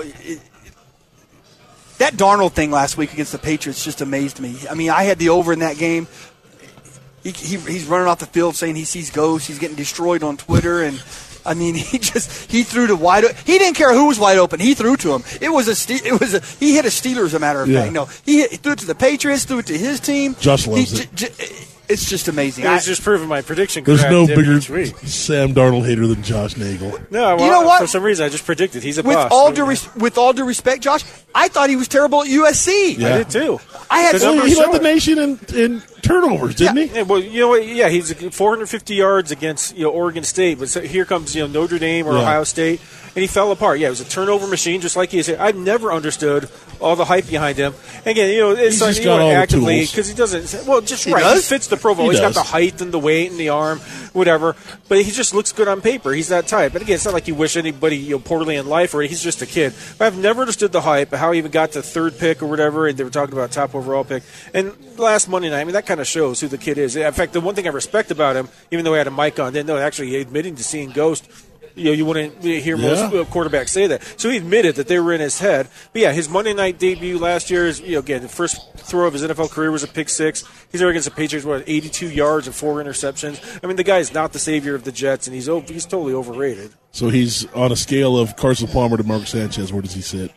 That Darnold thing last week against the Patriots just amazed me. I mean, I had the over in that game. He's running off the field saying he sees ghosts. He's getting destroyed on Twitter, and I mean, he threw to wide open. He didn't care who was wide open. He threw to him. He hit a Steeler, as a matter of fact. No, he threw it to the Patriots, threw it to his team. Josh loves it. It's just amazing. It's just proving my prediction. There's no bigger Sam Darnold hater than Josh Nagel. No, well, you know what? For some reason, I just predicted he's a with boss. With all due respect, Josh, I thought he was terrible at USC. Yeah. I did too. He led the nation in turnovers, didn't he? Yeah, well, you know what? Yeah, he's 450 yards against Oregon State, but here comes Notre Dame or Ohio State, and he fell apart. Yeah, it was a turnover machine, just like he is. I've never understood all the hype behind him. And again, it's he's got all actively the tools. because he doesn't. Well, just he right. Does? He fits the profile. He's got the height and the weight and the arm, whatever. But he just looks good on paper. He's that type. And again, it's not like you wish anybody poorly in life, or he's just a kid. But I've never understood the hype, how he even got to third pick or whatever, and they were talking about top overall pick. And last Monday night, I mean, that kind of shows who the kid is. In fact, the one thing I respect about him, even though he had a mic on, didn't know actually admitting to seeing ghosts. You wouldn't hear most quarterbacks say that. So he admitted that they were in his head. But yeah, his Monday night debut last year is, again, the first throw of his NFL career was a pick six. He's there against the Patriots, 82 yards and 4 interceptions. I mean, the guy is not the savior of the Jets, and he's totally overrated. So he's on a scale of Carson Palmer to Mark Sanchez. Where does he sit?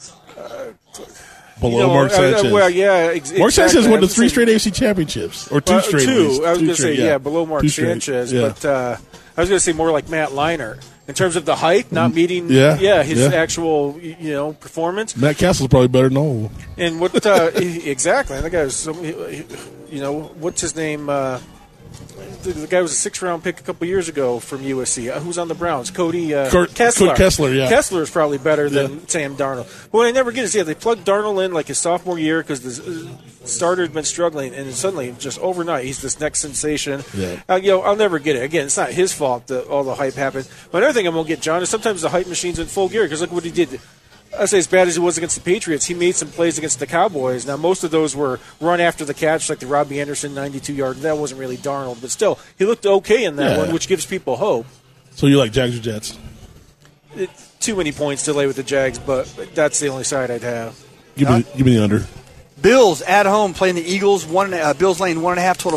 Below Mark Sanchez. Mark Sanchez won the 3 straight AFC championships, or 2 straight. I was going to say, below Mark Sanchez, but I was going to say more like Matt Leinart in terms of the hype, not meeting his actual performance. Matt Castle's probably better than all of them. And what exactly? And the guy was, what's his name? The guy was a 6th-round pick a couple years ago from USC. Who's on the Browns? Cody Kessler. Kessler is probably better than Sam Darnold. But what I never get is, they plugged Darnold in like his sophomore year because the starter had been struggling, and then suddenly, just overnight, he's this next sensation. Yeah. I'll never get it. Again, it's not his fault that all the hype happened. But another thing I'm going to get, John, is sometimes the hype machine's in full gear because look what he did. I say as bad as it was against the Patriots, he made some plays against the Cowboys. Now, most of those were run after the catch, like the Robbie Anderson 92-yard. That wasn't really Darnold, but still, he looked okay in that one, which gives people hope. So you like Jags or Jets? Too many points to lay with the Jags, but that's the only side I'd have. Give me the under. Bills at home playing the Eagles. Bills laying 1.5, total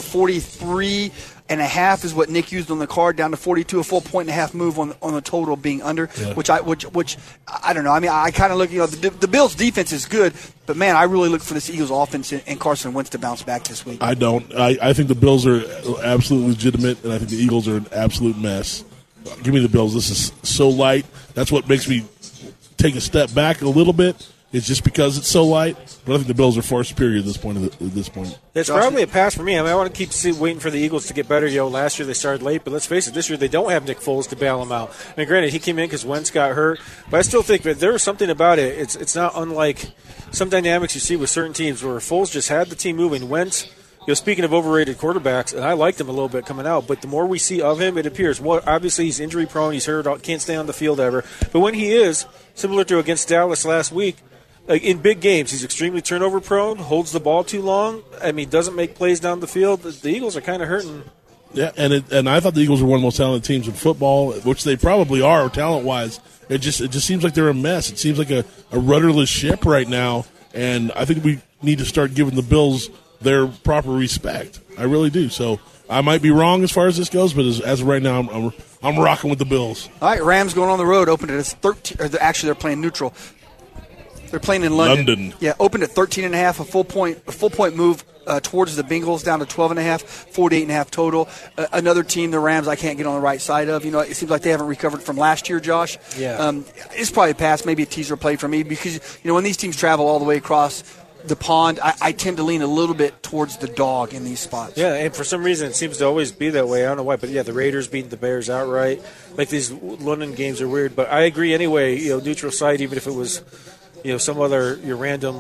43.5 is what Nick used on the card, down to 42, a full 1.5 move on the total being under, which I don't know. I mean, I kind of look, the Bills defense is good, but man, I really look for this Eagles offense and Carson Wentz to bounce back this week. I don't. I think the Bills are absolutely legitimate, and I think the Eagles are an absolute mess. Give me the Bills. This is so light. That's what makes me take a step back a little bit. It's just because it's so light, but I think the Bills are far superior at this point. It's probably a pass for me. I mean, I want to keep waiting for the Eagles to get better. Last year they started late, but let's face it, this year they don't have Nick Foles to bail them out. I mean, granted, he came in because Wentz got hurt, but I still think that there was something about it. It's not unlike some dynamics you see with certain teams where Foles just had the team moving. Wentz, speaking of overrated quarterbacks, and I liked him a little bit coming out, but the more we see of him, it appears. Obviously, he's injury prone, he's hurt, can't stay on the field ever. But when he is, similar to against Dallas last week, like in big games, he's extremely turnover prone, holds the ball too long. I mean, doesn't make plays down the field. The Eagles are kind of hurting. Yeah, and I thought the Eagles were one of the most talented teams in football, which they probably are talent-wise. It just seems like they're a mess. It seems like a rudderless ship right now, and I think we need to start giving the Bills their proper respect. I really do. So I might be wrong as far as this goes, but as of right now, I'm rocking with the Bills. All right, Rams going on the road, opened at 13. Actually, they're playing neutral. They're playing in London. Yeah, opened at 13.5, a full point move towards the Bengals, down to 12.5, 48.5 total. Another team, the Rams, I can't get on the right side of. It seems like they haven't recovered from last year, Josh. Yeah. It's probably a pass, maybe a teaser play for me, because when these teams travel all the way across the pond, I tend to lean a little bit towards the dog in these spots. Yeah, and for some reason it seems to always be that way. I don't know why, but yeah, the Raiders beating the Bears outright. Like, these London games are weird, but I agree anyway. Neutral site, even if it was some other random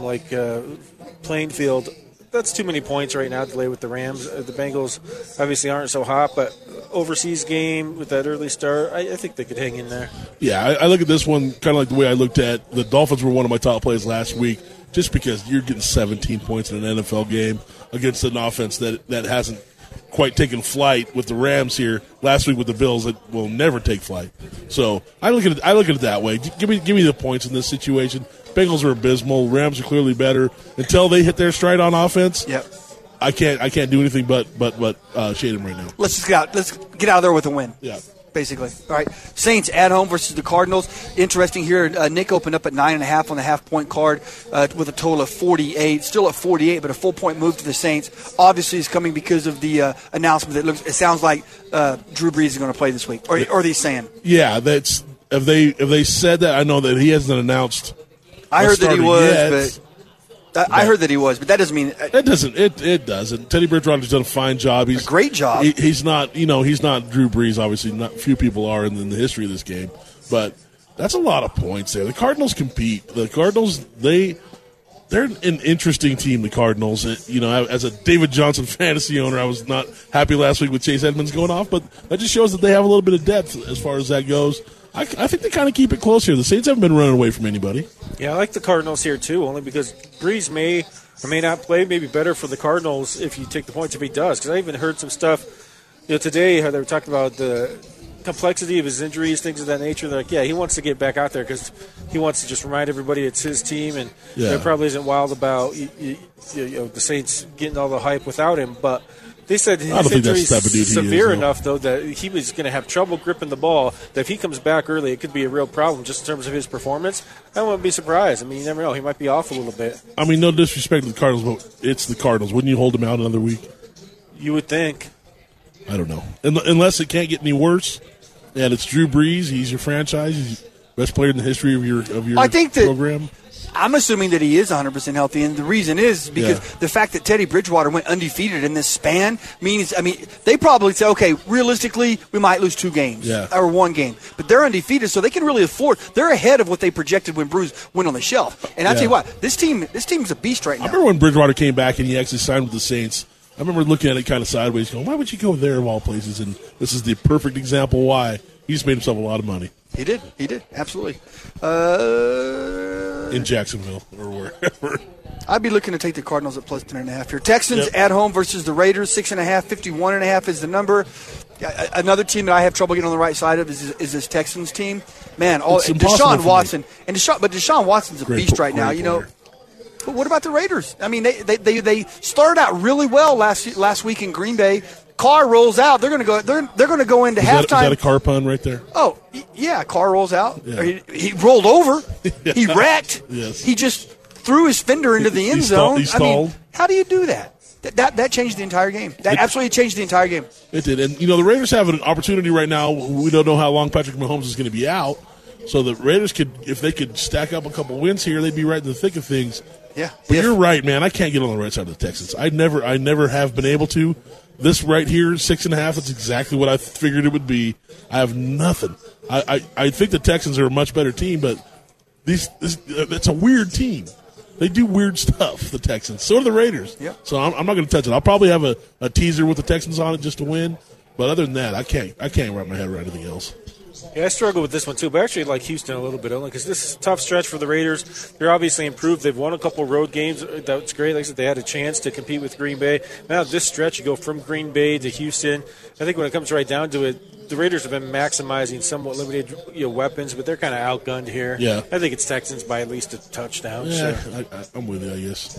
playing field, that's too many points right now to lay with the Rams. The Bengals obviously aren't so hot, but overseas game with that early start, I think they could hang in there. Yeah, I look at this one kind of like the way I looked at the Dolphins were one of my top plays last week, just because you're getting 17 points in an NFL game against an offense that hasn't quite taken flight with the Rams here last week with the Bills that will never take flight. So I look at it that way. Give me the points in this situation. Bengals are abysmal. Rams are clearly better. Until they hit their stride on offense, yep. I can't do anything but shade them right now. Let's get out of there with a win. Yeah. Basically. All right. Saints at home versus the Cardinals. Interesting here. Nick opened up at 9.5 on the half-point card with a total of 48. Still at 48, but a full-point move to the Saints. Obviously, is coming because of the announcement that it sounds like Drew Brees is going to play this week. Or are they saying? Yeah, that's if they said that. I know that he hasn't announced. I heard that he was, yet. I heard that he was, but that doesn't mean it doesn't. Teddy Bridgewater's done a fine job. He's a great job. He's not he's not Drew Brees. Obviously, not few people are in the history of this game, but that's a lot of points there. The Cardinals compete. The Cardinals they're an interesting team. The Cardinals, as a David Johnson fantasy owner, I was not happy last week with Chase Edmonds going off, but that just shows that they have a little bit of depth as far as that goes. I think they kind of keep it close here. The Saints haven't been running away from anybody. Yeah, I like the Cardinals here, too, only because Brees may or may not play. Maybe better for the Cardinals if you take the points if he does. Because I even heard some stuff today how they were talking about the complexity of his injuries, things of that nature. They're like, yeah, he wants to get back out there because he wants to just remind everybody it's his team. And it probably isn't wild about the Saints getting all the hype without him. But they said his injury is severe enough, though, that he was going to have trouble gripping the ball, that if he comes back early, it could be a real problem just in terms of his performance. I wouldn't be surprised. I mean, you never know. He might be off a little bit. I mean, no disrespect to the Cardinals, but it's the Cardinals. Wouldn't you hold him out another week? You would think. I don't know. Unless it can't get any worse, and it's Drew Brees. He's your franchise. He's the best player in the history of your program. I'm assuming that he is 100% healthy, and the reason is because the fact that Teddy Bridgewater went undefeated in this span means, they probably say, okay, realistically, we might lose 2 games or 1 game. But they're undefeated, so they can really afford. They're ahead of what they projected when Bruce went on the shelf. And I tell you what, this team's a beast right now. I remember when Bridgewater came back and he actually signed with the Saints. I remember looking at it kind of sideways, going, why would you go there of all places? And this is the perfect example why. He just made himself a lot of money. He did. Absolutely. in Jacksonville or wherever. I'd be looking to take the Cardinals at plus 10.5 here. Texans at home versus the Raiders, 6.5, 51.5 is the number. Another team that I have trouble getting on the right side of is this Texans team. Man, Deshaun Watson but Deshaun Watson's a beast right now. You know, but what about the Raiders? I mean, they started out really well last week in Green Bay. Carr rolls out. They're going to go. They're going to go into halftime. Is that a Carr pun right there? Oh yeah, Carr rolls out. Yeah. He rolled over. He wrecked. Yes. He just threw his fender into the end zone. He stalled. I mean, how do you do that? That changed the entire game. That absolutely changed the entire game. It did. And, the Raiders have an opportunity right now. We don't know how long Patrick Mahomes is going to be out. So the Raiders if they could stack up a couple wins here, they'd be right in the thick of things. Yeah. But you're right, man. I can't get on the right side of the Texans. I never have been able to. This right here, 6.5, that's exactly what I figured it would be. I have nothing. I think the Texans are a much better team, but it's a weird team. They do weird stuff, the Texans. So do the Raiders. Yep. So I'm not going to touch it. I'll probably have a teaser with the Texans on it just to win. But other than that, I can't wrap my head around anything else. Yeah, I struggle with this one too, but I actually like Houston a little bit only because this is a tough stretch for the Raiders. They're obviously improved. They've won a couple road games. That's great. Like I said, they had a chance to compete with Green Bay. Now this stretch, you go from Green Bay to Houston. I think when it comes right down to it, the Raiders have been maximizing somewhat limited weapons, but they're kind of outgunned here. Yeah. I think it's Texans by at least a touchdown. Yeah, So. I'm with you, I guess.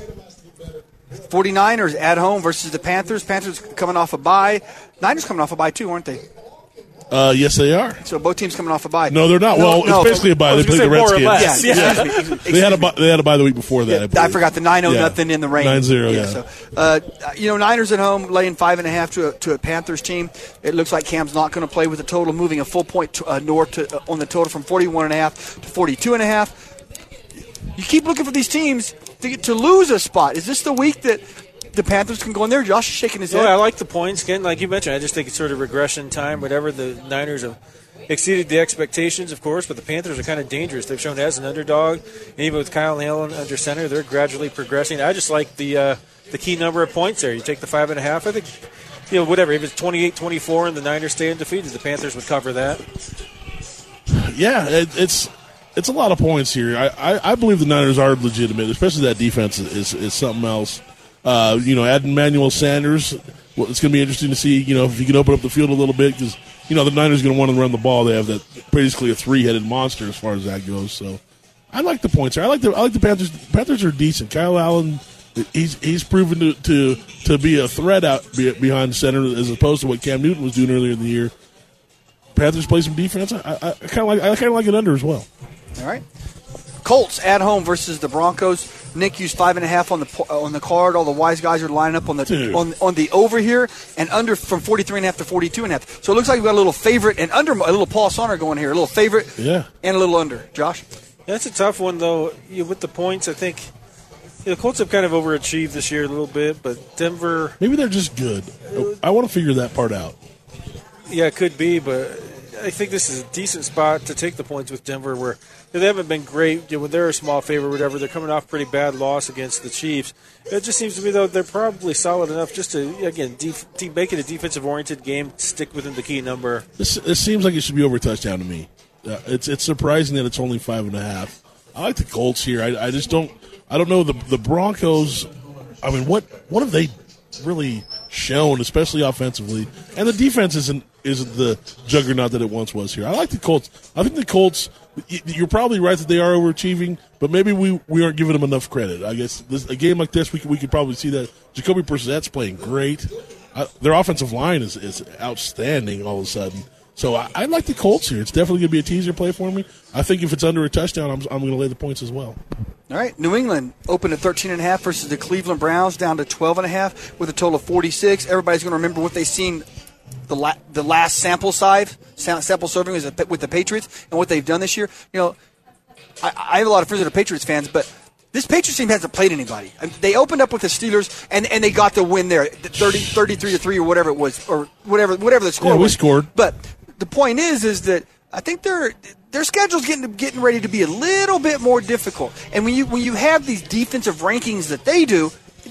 49ers at home versus the Panthers. Panthers coming off a bye. Niners coming off a bye too, aren't they? Yes, they are. So both teams coming off a bye. No, they're not. It's basically a bye. They played the Redskins. Yeah. They had a bye the week before that. I forgot the 9-0 nothing in the rain. 9-0. Yeah. So, Niners at home laying 5.5 to a Panthers team. It looks like Cam's not going to play with the total, moving a full point north on the total from 41.5 to 42.5. You keep looking for these teams to lose a spot. Is this the week that the Panthers can go in there? Josh is shaking his head. I like the points. Again, like you mentioned, I just think it's sort of regression time. Whatever, the Niners have exceeded the expectations, of course, but the Panthers are kind of dangerous. They've shown as an underdog, and even with Kyle Allen under center, they're gradually progressing. I just like the key number of points there. You take the 5.5. I think, whatever. If it's 28-24 and the Niners stay undefeated, the Panthers would cover that. Yeah, it's a lot of points here. I believe the Niners are legitimate, especially that defense is something else. Adding Emmanuel Sanders, it's going to be interesting to see, if you can open up the field a little bit because, the Niners are going to want to run the ball. They have that basically a three-headed monster as far as that goes. So I like the points here. I like the Panthers. Panthers are decent. Kyle Allen, he's proven to be a threat out behind center as opposed to what Cam Newton was doing earlier in the year. Panthers play some defense. I kind of like it under as well. All right. Colts at home versus the Broncos. Nick used 5.5 on the card. All the wise guys are lining up on the over here and under from 43.5 to 42.5. So it looks like we've got a little favorite and under, a little Paul Sonner going here, a little favorite and a little under. Josh, that's a tough one though. With the points, I think the Colts have kind of overachieved this year a little bit, but Denver maybe they're just good. I want to figure that part out. Yeah, it could be, but I think this is a decent spot to take the points with Denver where they haven't been great. When they're a small favorite or whatever, they're coming off a pretty bad loss against the Chiefs. It just seems to me, though, they're probably solid enough just to, again, make it a defensive-oriented game, stick within the key number. This seems like it should be over touchdown to me. It's surprising that it's only 5.5. I like the Colts here. I just don't – I don't know. The Broncos, I mean, what have they really shown, especially offensively? And the defense isn't the juggernaut that it once was here. I like the Colts. I think the Colts, you're probably right that they are overachieving, but maybe we aren't giving them enough credit. I guess a game like this, we could probably see that. Jacoby Brissett's playing great. Their offensive line is outstanding all of a sudden. So I like the Colts here. It's definitely going to be a teaser play for me. I think if it's under a touchdown, I'm going to lay the points as well. All right, New England opened at 13.5 versus the Cleveland Browns down to 12.5 with a total of 46. Everybody's going to remember what they've seen the last sample serving is with the Patriots and what they've done this year. I have a lot of friends that are Patriots fans, but this Patriots team hasn't played anybody. They opened up with the Steelers, and they got the win there, 33-3 or whatever it was, or whatever the score was. We scored. But the point is that I think their schedule's getting ready to be a little bit more difficult. And when you have these defensive rankings that they do,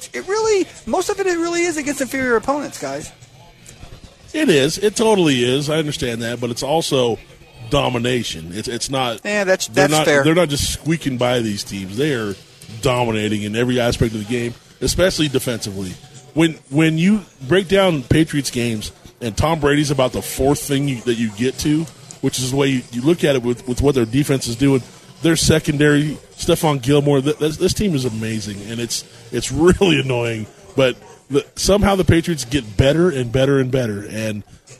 most of it really is against inferior opponents, guys. It is. It totally is. I understand that, but it's also domination. It's not. Yeah, that's not, fair. They're not just squeaking by these teams. They are dominating in every aspect of the game, especially defensively. When you break down Patriots games, and Tom Brady's about the fourth thing that you get to, which is the way you look at it with what their defense is doing. Their secondary, Stephon Gilmore, this team is amazing, and it's really annoying. But somehow the Patriots get better and better and better, and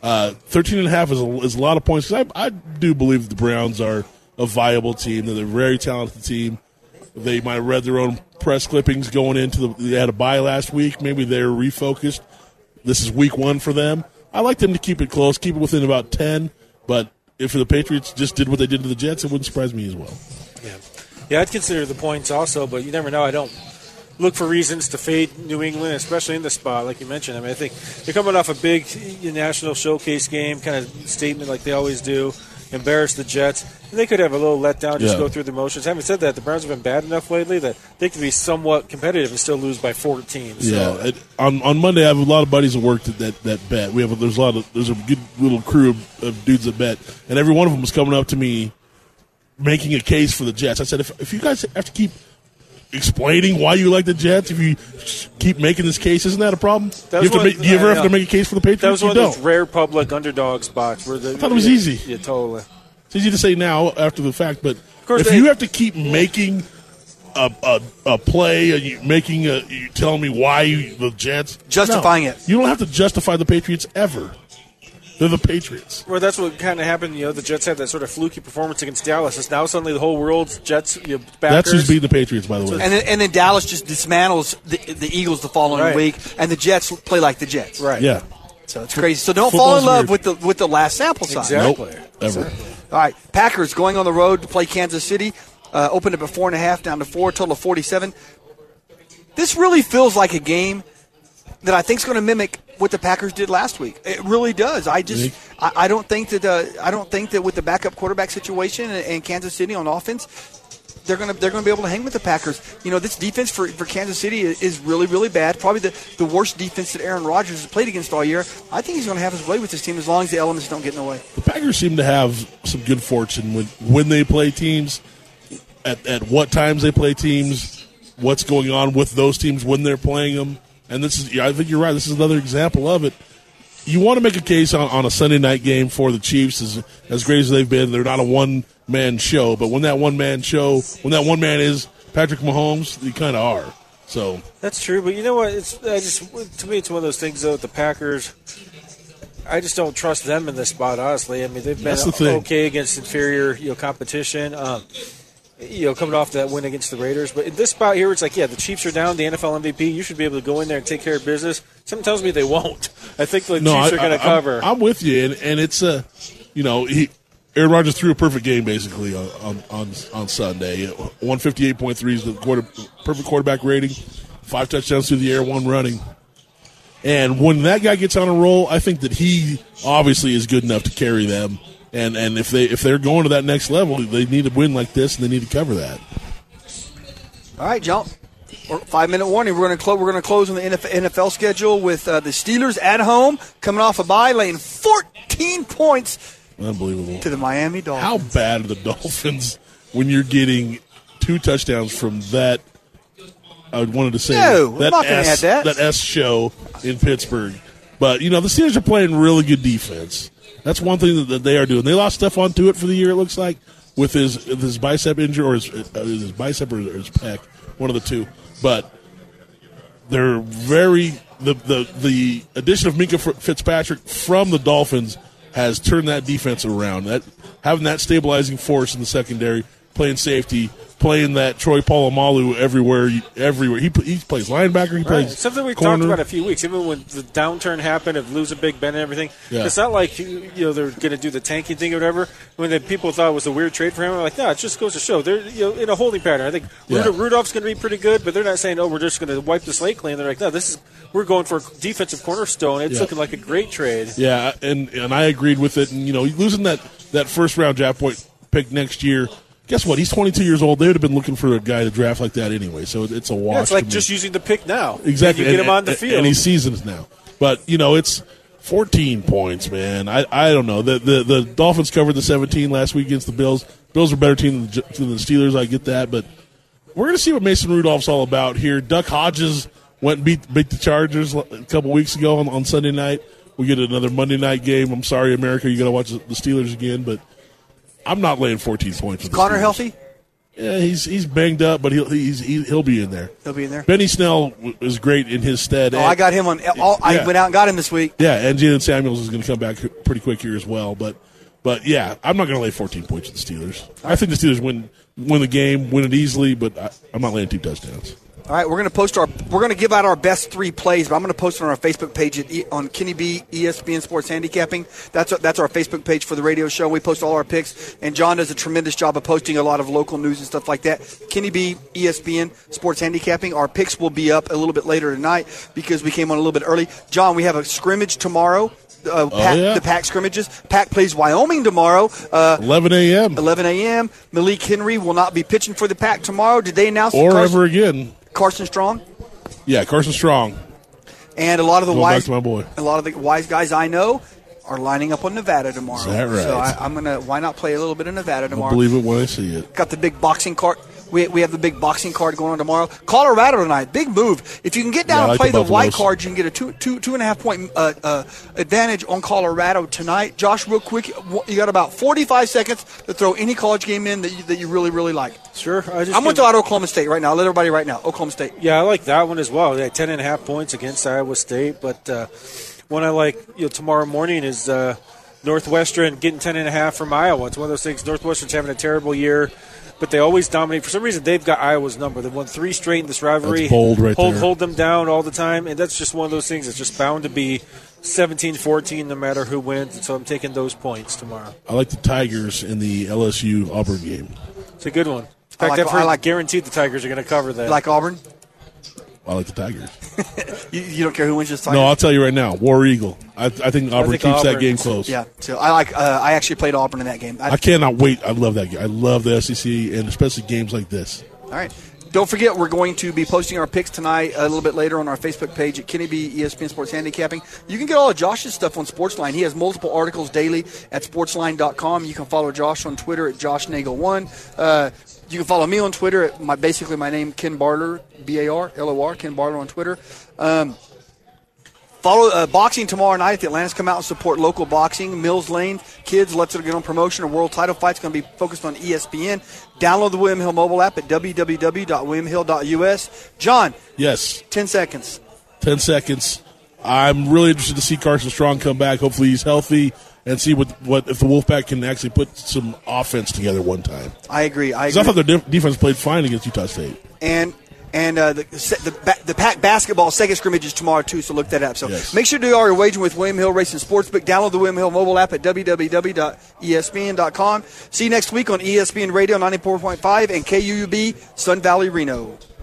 13.5 is a lot of points. 'Cause I do believe the Browns are a viable team. They're a very talented team. They might have read their own press clippings going into they had a bye last week. Maybe they're refocused. This is week 1 for them. I like them to keep it close, keep it within about 10. But if the Patriots just did what they did to the Jets, it wouldn't surprise me as well. Yeah, I'd consider the points also, but you never know. I don't look for reasons to fade New England, especially in this spot, like you mentioned. I mean, I think they're coming off a big national showcase game kind of statement like they always do, embarrass the Jets. And they could have a little letdown, just go through the motions. Having said that, the Browns have been bad enough lately that they can be somewhat competitive and still lose by 14. So. Yeah, on Monday I have a lot of buddies that work that bet. There's a good little crew of dudes that bet, and every one of them was coming up to me making a case for the Jets. I said, if you guys have to keep explaining why you like the Jets, if you keep making this case, isn't that a problem? Do you ever have to make a case for the Patriots? That was one of those rare public underdog spots. Where I thought it was easy. Yeah, totally. It's easy to say now after the fact, but if you have to keep making a play, you telling me why the Jets justifying it. You don't have to justify the Patriots ever. They're the Patriots. Well, that's what kind of happened. The Jets had that sort of fluky performance against Dallas. It's now suddenly the whole world's Jets. Backers. That's who's beating the Patriots, by the way. And then Dallas just dismantles the Eagles the following week, and the Jets play like the Jets. Right. Yeah. So it's crazy. So don't fall in love with the last sample size. Exactly. Nope. Ever. All right, Packers going on the road to play Kansas City. Opened up at 4.5, down to 4, total of 47. This really feels like a game that I think is going to mimic what the Packers did last week. It really does. I don't think that with the backup quarterback situation and Kansas City on offense, they're going to be able to hang with the Packers. This defense for Kansas City is really, really bad. Probably the worst defense that Aaron Rodgers has played against all year. I think he's going to have his way with this team as long as the elements don't get in the way. The Packers seem to have some good fortune when they play teams, at what times they play teams, what's going on with those teams when they're playing them. And I think you're right. This is another example of it. You want to make a case on a Sunday night game for the Chiefs, as great as they've been. They're not a one-man show, but when that one-man is Patrick Mahomes, you kind of are. So that's true. But you know what? To me, it's one of those things. Though, with the Packers, I just don't trust them in this spot. Honestly, I mean, they've been okay against inferior competition. Coming off that win against the Raiders. But in this spot here, it's like, the Chiefs are down, the NFL MVP. You should be able to go in there and take care of business. Something tells me they won't. I think the Chiefs are going to cover. I'm with you, and it's Aaron Rodgers threw a perfect game basically on Sunday. 158.3 is the perfect quarterback rating. 5 touchdowns through the air, 1 running. And when that guy gets on a roll, I think that he obviously is good enough to carry them. And if they're going to that next level, they need to win like this, and they need to cover that. All right, John. 5-minute warning. We're going to close on the NFL schedule with the Steelers at home, coming off a bye, laying 14 points. Unbelievable. To the Miami Dolphins. How bad are the Dolphins when you're getting 2 touchdowns from that? I wanted to say that S show in Pittsburgh, but the Steelers are playing really good defense. That's one thing that they are doing. They lost Stephon Tuitt for the year, it looks like, with his bicep injury, or his bicep or his pec, one of the two. But they're the addition of Minkah Fitzpatrick from the Dolphins has turned that defense around. Having that stabilizing force in the secondary, playing safety, playing that Troy Polamalu everywhere. He plays linebacker. He plays something we corner. talked about a few weeks. Even when the downturn happened of losing Big Ben and everything, it's not like they're going to do the tanking thing or whatever. When the people thought it was a weird trade for him, I'm like, no, it just goes to show they're in a holding pattern. I think Rudolph's going to be pretty good, but they're not saying, we're just going to wipe the slate clean. They're like, no, we're going for a defensive cornerstone. It's looking like a great trade. Yeah, and I agreed with it. And losing that first round draft pick next year. Guess what? He's 22 years old. They would have been looking for a guy to draft like that anyway, so it's a wash. It's like just using the pick now. Exactly. You get him on the field. And he's seasoned now. But, it's 14 points, man. I don't know. The Dolphins covered the 17 last week against the Bills. Bills are a better team than the Steelers. I get that, but we're going to see what Mason Rudolph's all about here. Duck Hodges went and beat the Chargers a couple weeks ago on Sunday night. We get another Monday night game. I'm sorry, America, you got to watch the Steelers again, but I'm not laying 14 points. With Connor Steelers. Healthy? Yeah, he's banged up, but he'll be in there. He'll be in there. Benny Snell is great in his stead. I got him on. I went out and got him this week. Yeah, and Jalen Samuels is going to come back pretty quick here as well. But yeah, I'm not going to lay 14 points with the Steelers. I think the Steelers win the game, win it easily, but I'm not laying 2 touchdowns. All right, we're going to give out our best 3 plays, but I'm going to post it on our Facebook page on Kenny B ESPN Sports Handicapping. That's our Facebook page for the radio show. We post all our picks, and John does a tremendous job of posting a lot of local news and stuff like that. Kenny B ESPN Sports Handicapping. Our picks will be up a little bit later tonight because we came on a little bit early. John, we have a scrimmage tomorrow. The Pack scrimmages. Pack plays Wyoming tomorrow. 11 a.m. 11 a.m. Malik Henry will not be pitching for the Pack tomorrow. Did they announce or ever again? Carson Strong? Yeah, Carson Strong. And a lot of the back to my boy. A lot of the wise guys I know are lining up on Nevada tomorrow. Is that right? So I'm gonna. Why not play a little bit of Nevada tomorrow? I'll believe it when I see it. Got the big boxing card. We have the big boxing card going on tomorrow. Colorado tonight, big move. If you can get down and play the white card, you can get a 2.5 point advantage on Colorado tonight. Josh, real quick, you got about 45 seconds to throw any college game in that you really, really like. Sure. I'm going to throw out Oklahoma State right now. I'll let everybody right now. Oklahoma State. Yeah, I like that one as well. Yeah, 10.5 points against Iowa State. But one I like tomorrow morning is Northwestern getting 10.5 from Iowa. It's one of those things. Northwestern's having a terrible year, but they always dominate. For some reason, they've got Iowa's number. They've won 3 straight in this rivalry. That's bold right there. Hold them down all the time, and that's just one of those things that's just bound to be 17-14 no matter who wins, and so I'm taking those points tomorrow. I like the Tigers in the LSU-Auburn game. It's a good one. In fact, I like guaranteed the Tigers are going to cover that. You like Auburn? I like the Tigers. you don't care who wins this Tigers? No, I'll tell you right now, War Eagle. I think Auburn keeps that game close. Yeah, so I actually played Auburn in that game. I cannot wait. I love that game. I love the SEC, and especially games like this. All right. Don't forget, we're going to be posting our picks tonight a little bit later on our Facebook page at Kenny B ESPN Sports Handicapping. You can get all of Josh's stuff on Sportsline. He has multiple articles daily at sportsline.com. You can follow Josh on Twitter at JoshNagel1. You can follow me on Twitter at my name, Ken Barler, B-A-R-L-O-R, Ken Barler on Twitter. Follow boxing tomorrow night. The Atlantis come out and support local boxing. Mills Lane Kids, Let's Get on Promotion. A world title fight's going to be focused on ESPN. Download the William Hill mobile app at www.williamhill.us. John. Yes. 10 seconds. 10 seconds. I'm really interested to see Carson Strong come back. Hopefully he's healthy and see what if the Wolfpack can actually put some offense together one time. I agree. I thought their defense played fine against Utah State. And the Pack basketball second scrimmage is tomorrow, too, so look that up. So Make sure to do all your wagering with William Hill Racing Sportsbook. Download the William Hill mobile app at www.espn.com. See you next week on ESPN Radio 94.5 and KUUB Sun Valley Reno.